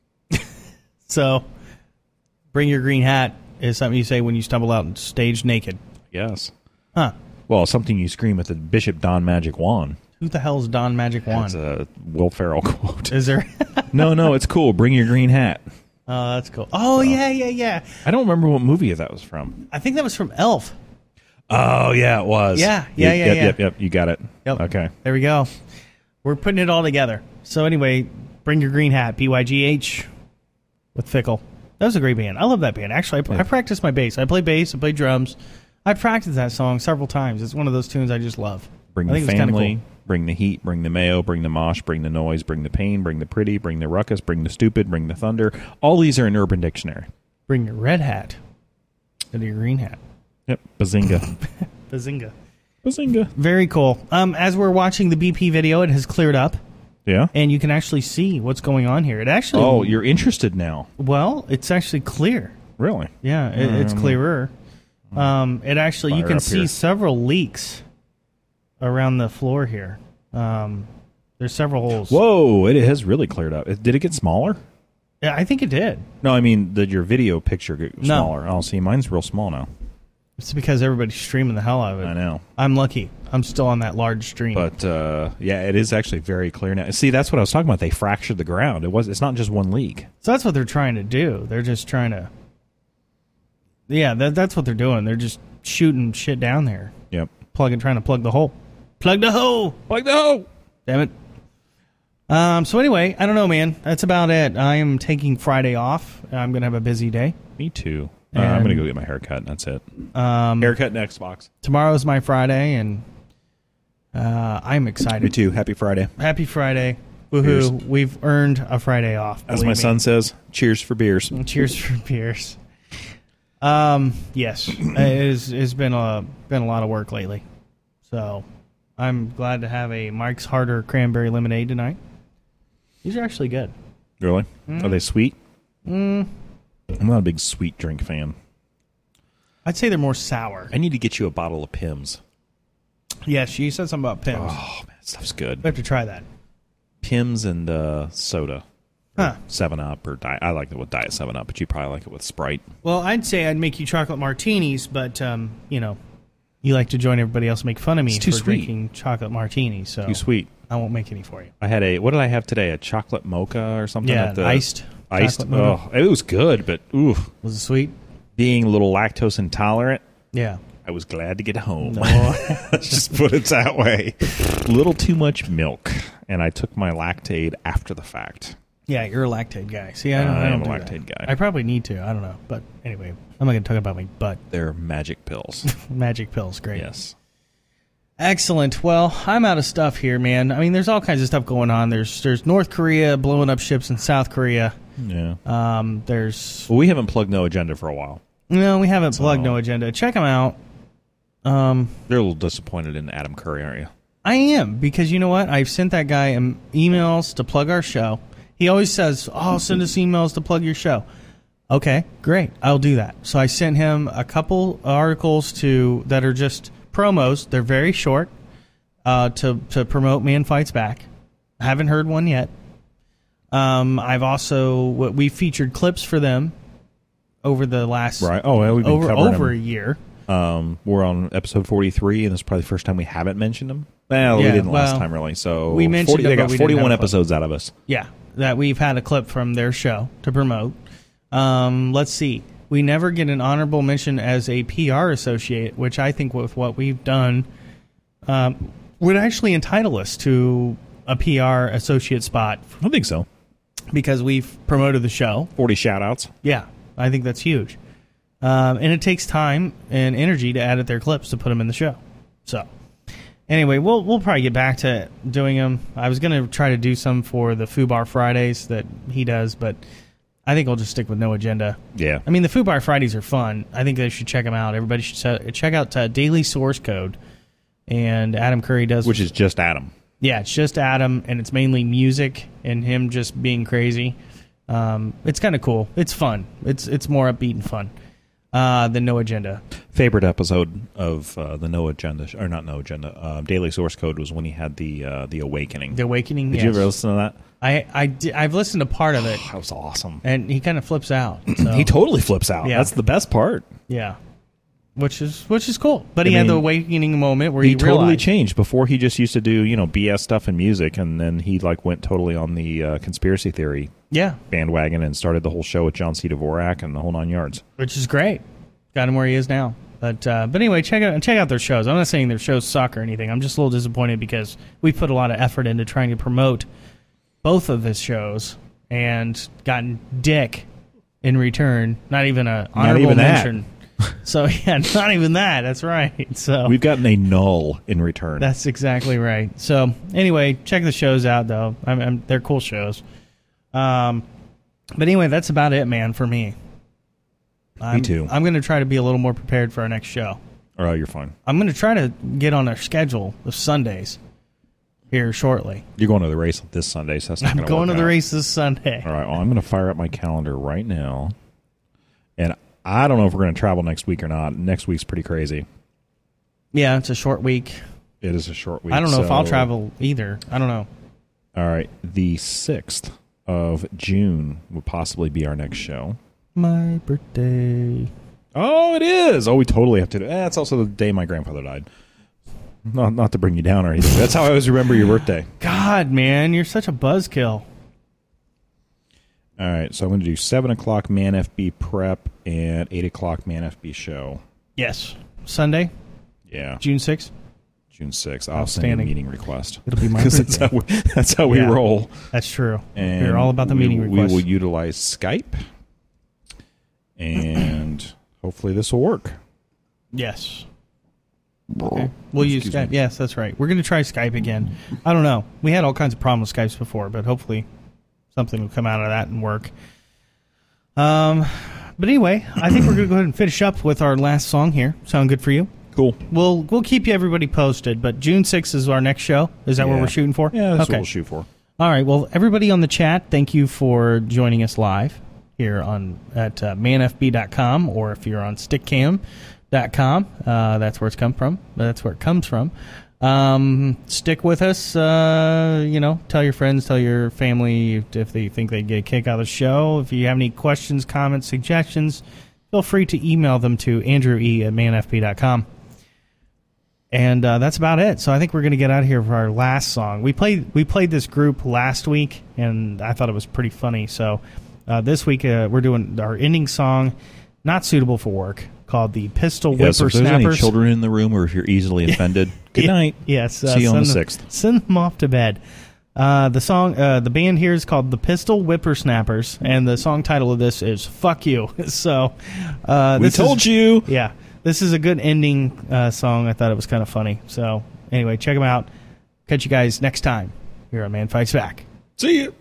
So, Bring Your Green Hat is something you say when you stumble out on stage naked. Yes. Huh. Well, something you scream at the Bishop Don Magic Wand. Who the hell's Don Magic Wand? That's a Will Ferrell quote. Is there? No, no, it's cool. Bring your green hat. Oh, that's cool. Oh, yeah, yeah, yeah. I don't remember what movie that was from. I think that was from Elf. Oh, yeah, it was. Yeah, yeah, Yep, yeah, Yep, yeah. yep, yep. You got it. Yep. Okay. There we go. We're putting it all together. So anyway, Bring Your Green Hat, B Y G H, with Fickle. That was a great band. I love that band. Actually, I, Yeah. I practice my bass. I play bass. I play drums. I practiced that song several times. It's one of those tunes I just love. Bring I the think it's kinda family, cool. bring the heat, bring the mayo, bring the mosh, bring the noise, bring the pain, bring the pretty, bring the ruckus, bring the stupid, bring the thunder. All these are in Urban Dictionary. Bring your red hat instead of your green hat. Yep. Bazinga. Bazinga. Bazinga. Very cool. Um, as we're watching the B P video, it has cleared up, Yeah. and you can actually see what's going on here. It actually, Oh, you're interested now. well, it's actually clear. Really? Yeah, it, it's clearer. Um, it actually, you Fire can up see here. several leaks around the floor here. Um, there's several holes. Whoa, it has really cleared up. Did it get smaller? Yeah, I think it did. No, I mean, did your video picture get No. smaller? Oh, see, mine's real small now. It's because everybody's streaming the hell out of it. I know. I'm lucky. I'm still on that large stream. But uh, yeah, it is actually very clear now. See, that's what I was talking about. They fractured the ground. It was. It's not just one leak. So that's what they're trying to do. They're just trying to. Yeah, that, that's what they're doing. They're just shooting shit down there, Yep. plugging, trying to plug the hole. Plug the hole. Like the hole. Damn it. Um. So anyway, I don't know, man. That's about it. I am taking Friday off. I'm gonna have a busy day. Me too. Uh, I'm And- gonna go get my haircut, and that's it. Um. Haircut and Xbox. Tomorrow's my Friday, and uh, I'm excited. Me too. Happy Friday. Happy Friday. Woohoo. Cheers. We've earned a Friday off. As believe my me. son says, cheers for beers. Cheers for beers. Um, yes, it's, it's been a been a lot of work lately, so I'm glad to have a Mike's Harder cranberry lemonade tonight. These are actually good. Really? Are they sweet? Mm, I'm not a big sweet drink fan. I'd say they're more sour. I need to get you a bottle of Pimm's. Yeah, she said something about Pimm's. Oh, man, that stuff's good. We have to try that. Pimm's and uh, soda. Huh. seven up or Diet. I like it with Diet seven up, but you probably like it with Sprite. Well, I'd say I'd make you chocolate martinis, but, um, you know, you like to join everybody else and make fun of me It's too for sweet. drinking chocolate martinis. So Too sweet. I won't make any for you. I had a, what did I have today? A chocolate mocha or something? Yeah, at the, iced. Iced. chocolate mocha. Oh, it was good, but ooh, Was it sweet? being a little lactose intolerant, Yeah. I was glad to get home. No. Let's just put it that way. A little too much milk, and I took my Lactaid after the fact. Yeah, you're a Lactaid guy. See, I don't, I I am don't a do Lactaid that. guy. I probably need to. I don't know. But anyway, I'm not going to talk about my butt. They're magic pills. Magic pills. Great. Yes. Excellent. Well, I'm out of stuff here, man. I mean, there's all kinds of stuff going on. There's there's North Korea blowing up ships in South Korea. Yeah. Um, there's Well, we haven't plugged No Agenda for a while. no, we haven't plugged So- No Agenda. Check them out. Um, They're a little disappointed in Adam Curry, aren't you? I am, because you know what? I've sent that guy um, emails to plug our show. He always says, "Oh, send us emails to plug your show." Okay, great. I'll do that. So I sent him a couple articles to that are just promos. They're very short uh, to to promote Man Fights Back. I haven't heard one yet. Um, I've also we featured clips for them over the last Right. Oh, well, we've been over covering over them. a year. Um, we're on episode forty-three, and this is probably the first time we haven't mentioned them. Well, Yeah, we didn't last well, time, really. So we mentioned forty, them, they but got we didn't have forty-one a clip. episodes out of us. Yeah, that we've had a clip from their show to promote. Um, let's see. We never get an honorable mention as a P R associate, which I think with what we've done um, would actually entitle us to a P R associate spot I think so. because we've promoted the show. forty shout-outs. Yeah, I think that's huge. Um, and it takes time and energy to edit their clips to put them in the show. So, anyway, we'll we'll probably get back to doing them. I was going to try to do some for the Fubar Fridays that he does, but I think I'll just stick with No Agenda. Yeah. I mean, the Fubar Fridays are fun. I think they should check them out. Everybody should se- check out uh, Daily Source Code. And Adam Curry does... Which is just Adam. Yeah, it's just Adam, and it's mainly music and him just being crazy. Um, it's kind of cool. It's fun. It's it's more upbeat and fun uh, than No Agenda. Favorite episode of uh, the No Agenda, or not No Agenda, uh, Daily Source Code was when he had the uh, the Awakening. The Awakening. Did yes. you ever listen to that? I I di- I've listened to part of it, That was awesome. and he kind of flips out. So, He totally flips out. Yeah. That's the best part. yeah, which is which is cool. But I he had the mean, awakening moment where He, he, totally realized, changed. Before he just used to do, you know, B S stuff in music, and then he like went totally on the uh, conspiracy theory yeah, bandwagon and started the whole show with John C. Dvorak and the whole nine yards. which is great. Got him where he is now. But uh, but anyway, check out check out their shows. I'm not saying their shows suck or anything. I'm just a little disappointed because we put a lot of effort into trying to promote both of his shows and gotten dick in return. Not even a honorable even that. mention. So yeah, not even that. That's right. So We've gotten a null in return. that's exactly right. So anyway, check the shows out though. I'm, I'm, they're cool shows. Um, but anyway, that's about it, man. For me. I'm, too. I'm going to try to be a little more prepared for our next show. Oh, you're fine. I'm going to try to get on our schedule of Sundays here shortly. You're going to the race this Sunday, so that's not I'm gonna going to work the out. race this Sunday. All right, well, I'm going to fire up my calendar right now. And I don't know if we're going to travel next week or not. Next week's pretty crazy. Yeah, it's a short week. It is a short week. I don't know if I'll so- travel either. I don't know. All right, the sixth of June will possibly be our next show. My birthday. Oh, it is. Oh, we totally have to do. Eh, it's also the day my grandfather died. Not not to bring you down or anything. That's how I always remember your birthday. God, man, you're such a buzzkill. All right, so I'm going to do seven o'clock Man F B prep and eight o'clock Man F B show. Yes. Sunday, Yeah, June sixth. June sixth. I'll send you a Outstanding. meeting request. It'll be my 'Cause that's how birthday. we, that's how we Yeah. roll. That's true. And We're all about the we, meeting requests. We will utilize Skype, and hopefully this will work. Yes. Okay. We'll use Excuse Skype. me. Yes, that's right. We're going to try Skype again. I don't know. We had all kinds of problems with Skypes before, but hopefully something will come out of that and work. Um, but anyway, I think we're going to go ahead and finish up with our last song here. Sound good for you? Cool. We'll we'll keep you everybody posted, but June sixth is our next show. Is that what Yeah. we're shooting for? Yeah, that's okay. what we'll shoot for. All right. Well, everybody on the chat, thank you for joining us live. here on at uh, man f b dot com, or if you're on stick cam dot com, uh, that's where it's come from. That's where it comes from. Um, stick with us. Uh, you know, tell your friends, tell your family if they think they'd get a kick out of the show. If you have any questions, comments, suggestions, feel free to email them to andrew e at man f b dot com. And uh, that's about it. So I think we're going to get out of here for our last song. We played we played this group last week, and I thought it was pretty funny. So uh, this week uh, we're doing our ending song, not suitable for work, called the Pistol Yes, if there's any Whippersnappers. children in the room, or if you're easily offended, good night. Yes. Uh, See you on the send them- sixth. Send them off to bed. Uh, the song, uh, the band here is called the Pistol Whippersnappers, and the song title of this is "Fuck You." So uh, We this told is, you. Yeah, this is a good ending uh, song. I thought it was kind of funny. So anyway, check them out. Catch you guys next time here on Man Fights Back. See you.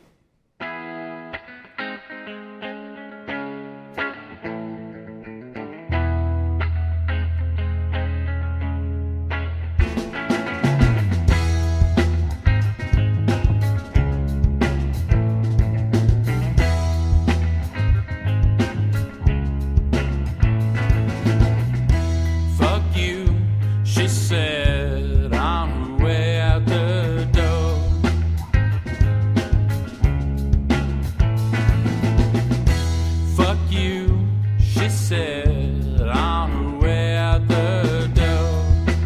Fuck you, she said on her way out the door. Fuck you, she said on her way out the door.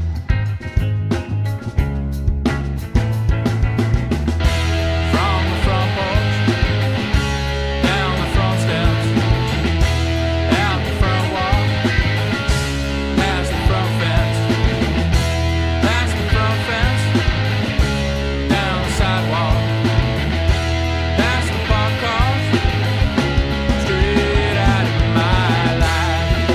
From the front porch, down the front steps, out the front wall, past the front fence, past the front fence, down the sidewalk, past the parked cars, straight out of my life.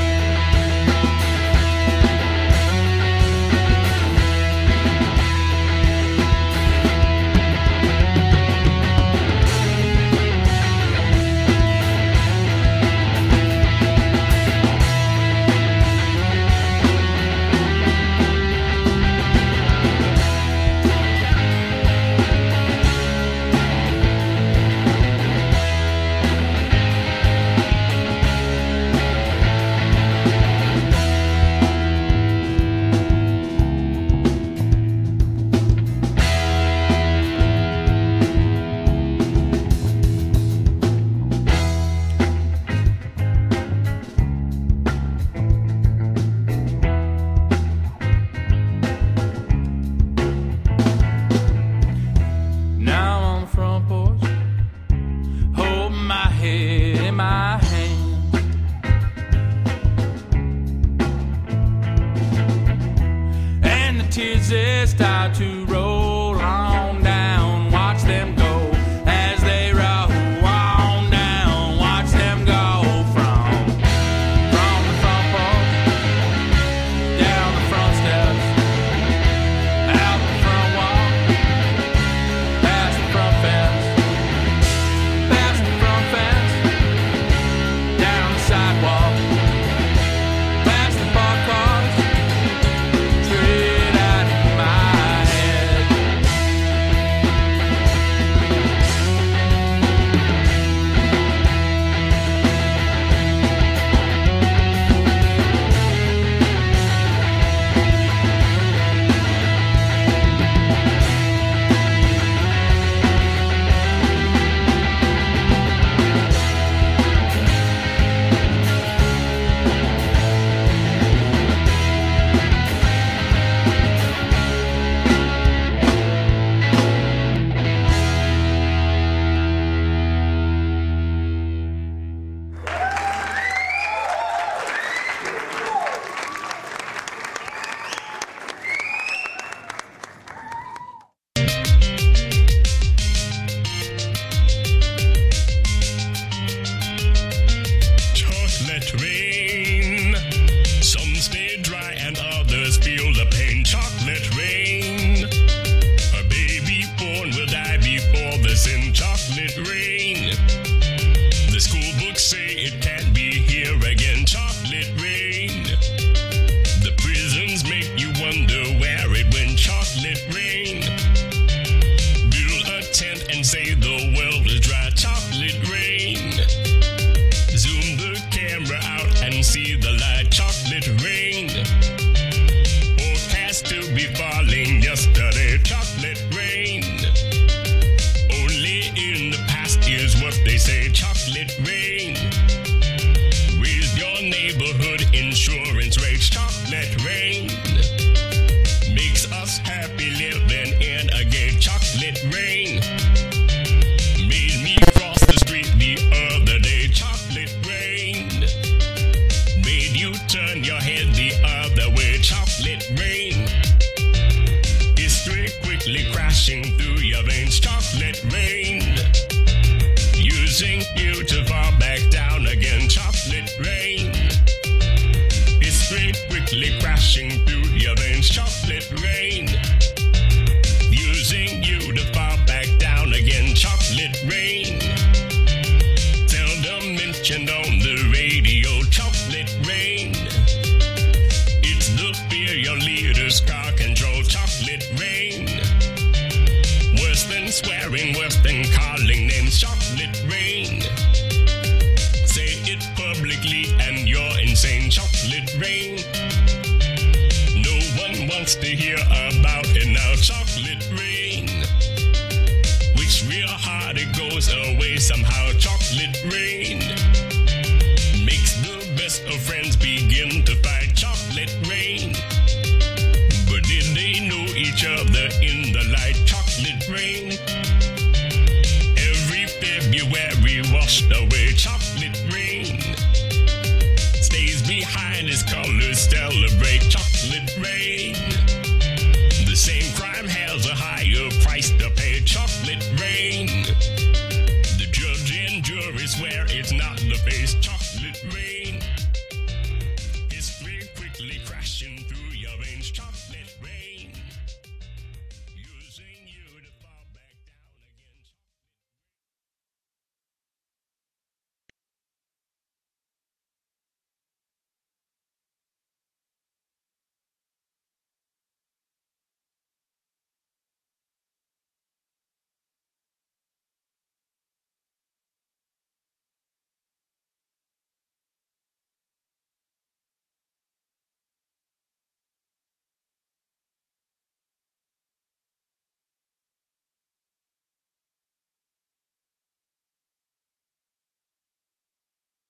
Now I'm on the front porch, holding my head in my hand. And the tears they start to roll on down. Watch them go as they roll on down. Watch them go from from the front porch, down the front steps, out the front wall, past the front fence, past the front fence, down the sidewalk, past the parked cars, straight out of my head. Chocolate rain. Some stay dry and others feel the pain. Chocolate rain. A baby born will die before the sin. Chocolate rain. The school books say it can't be here again. Chocolate rain. The prisons make you wonder where it went. Chocolate rain. Build a tent and say the well is dry. Chocolate rain. don't see the light. Chocolate rain. Forecast to be falling yesterday. Chocolate rain. Only in the past is what they say. Chocolate rain. Raise your neighborhood insurance rates. Chocolate rain. Makes us happy living in a gay chocolate rain. Made me cross the street the other day. Chocolate rain. Made you turn your head the other way. Chocolate rain. History quickly crashing through your veins. Chocolate rain. Using you to fall back down again. Chocolate rain. History quickly crashing through your veins. Chocolate rain. Using you to fall back down again. Chocolate rain. Seldom mentioned on the radio. Chocolate rain. It's the fear your leaders car control. Chocolate rain. Worse than swearing, worse than calling names. Chocolate rain. Say it publicly and you're insane. Chocolate rain. No one wants to hear about it now. Chocolate rain. Which real hard it goes away somehow. Chocolate rain.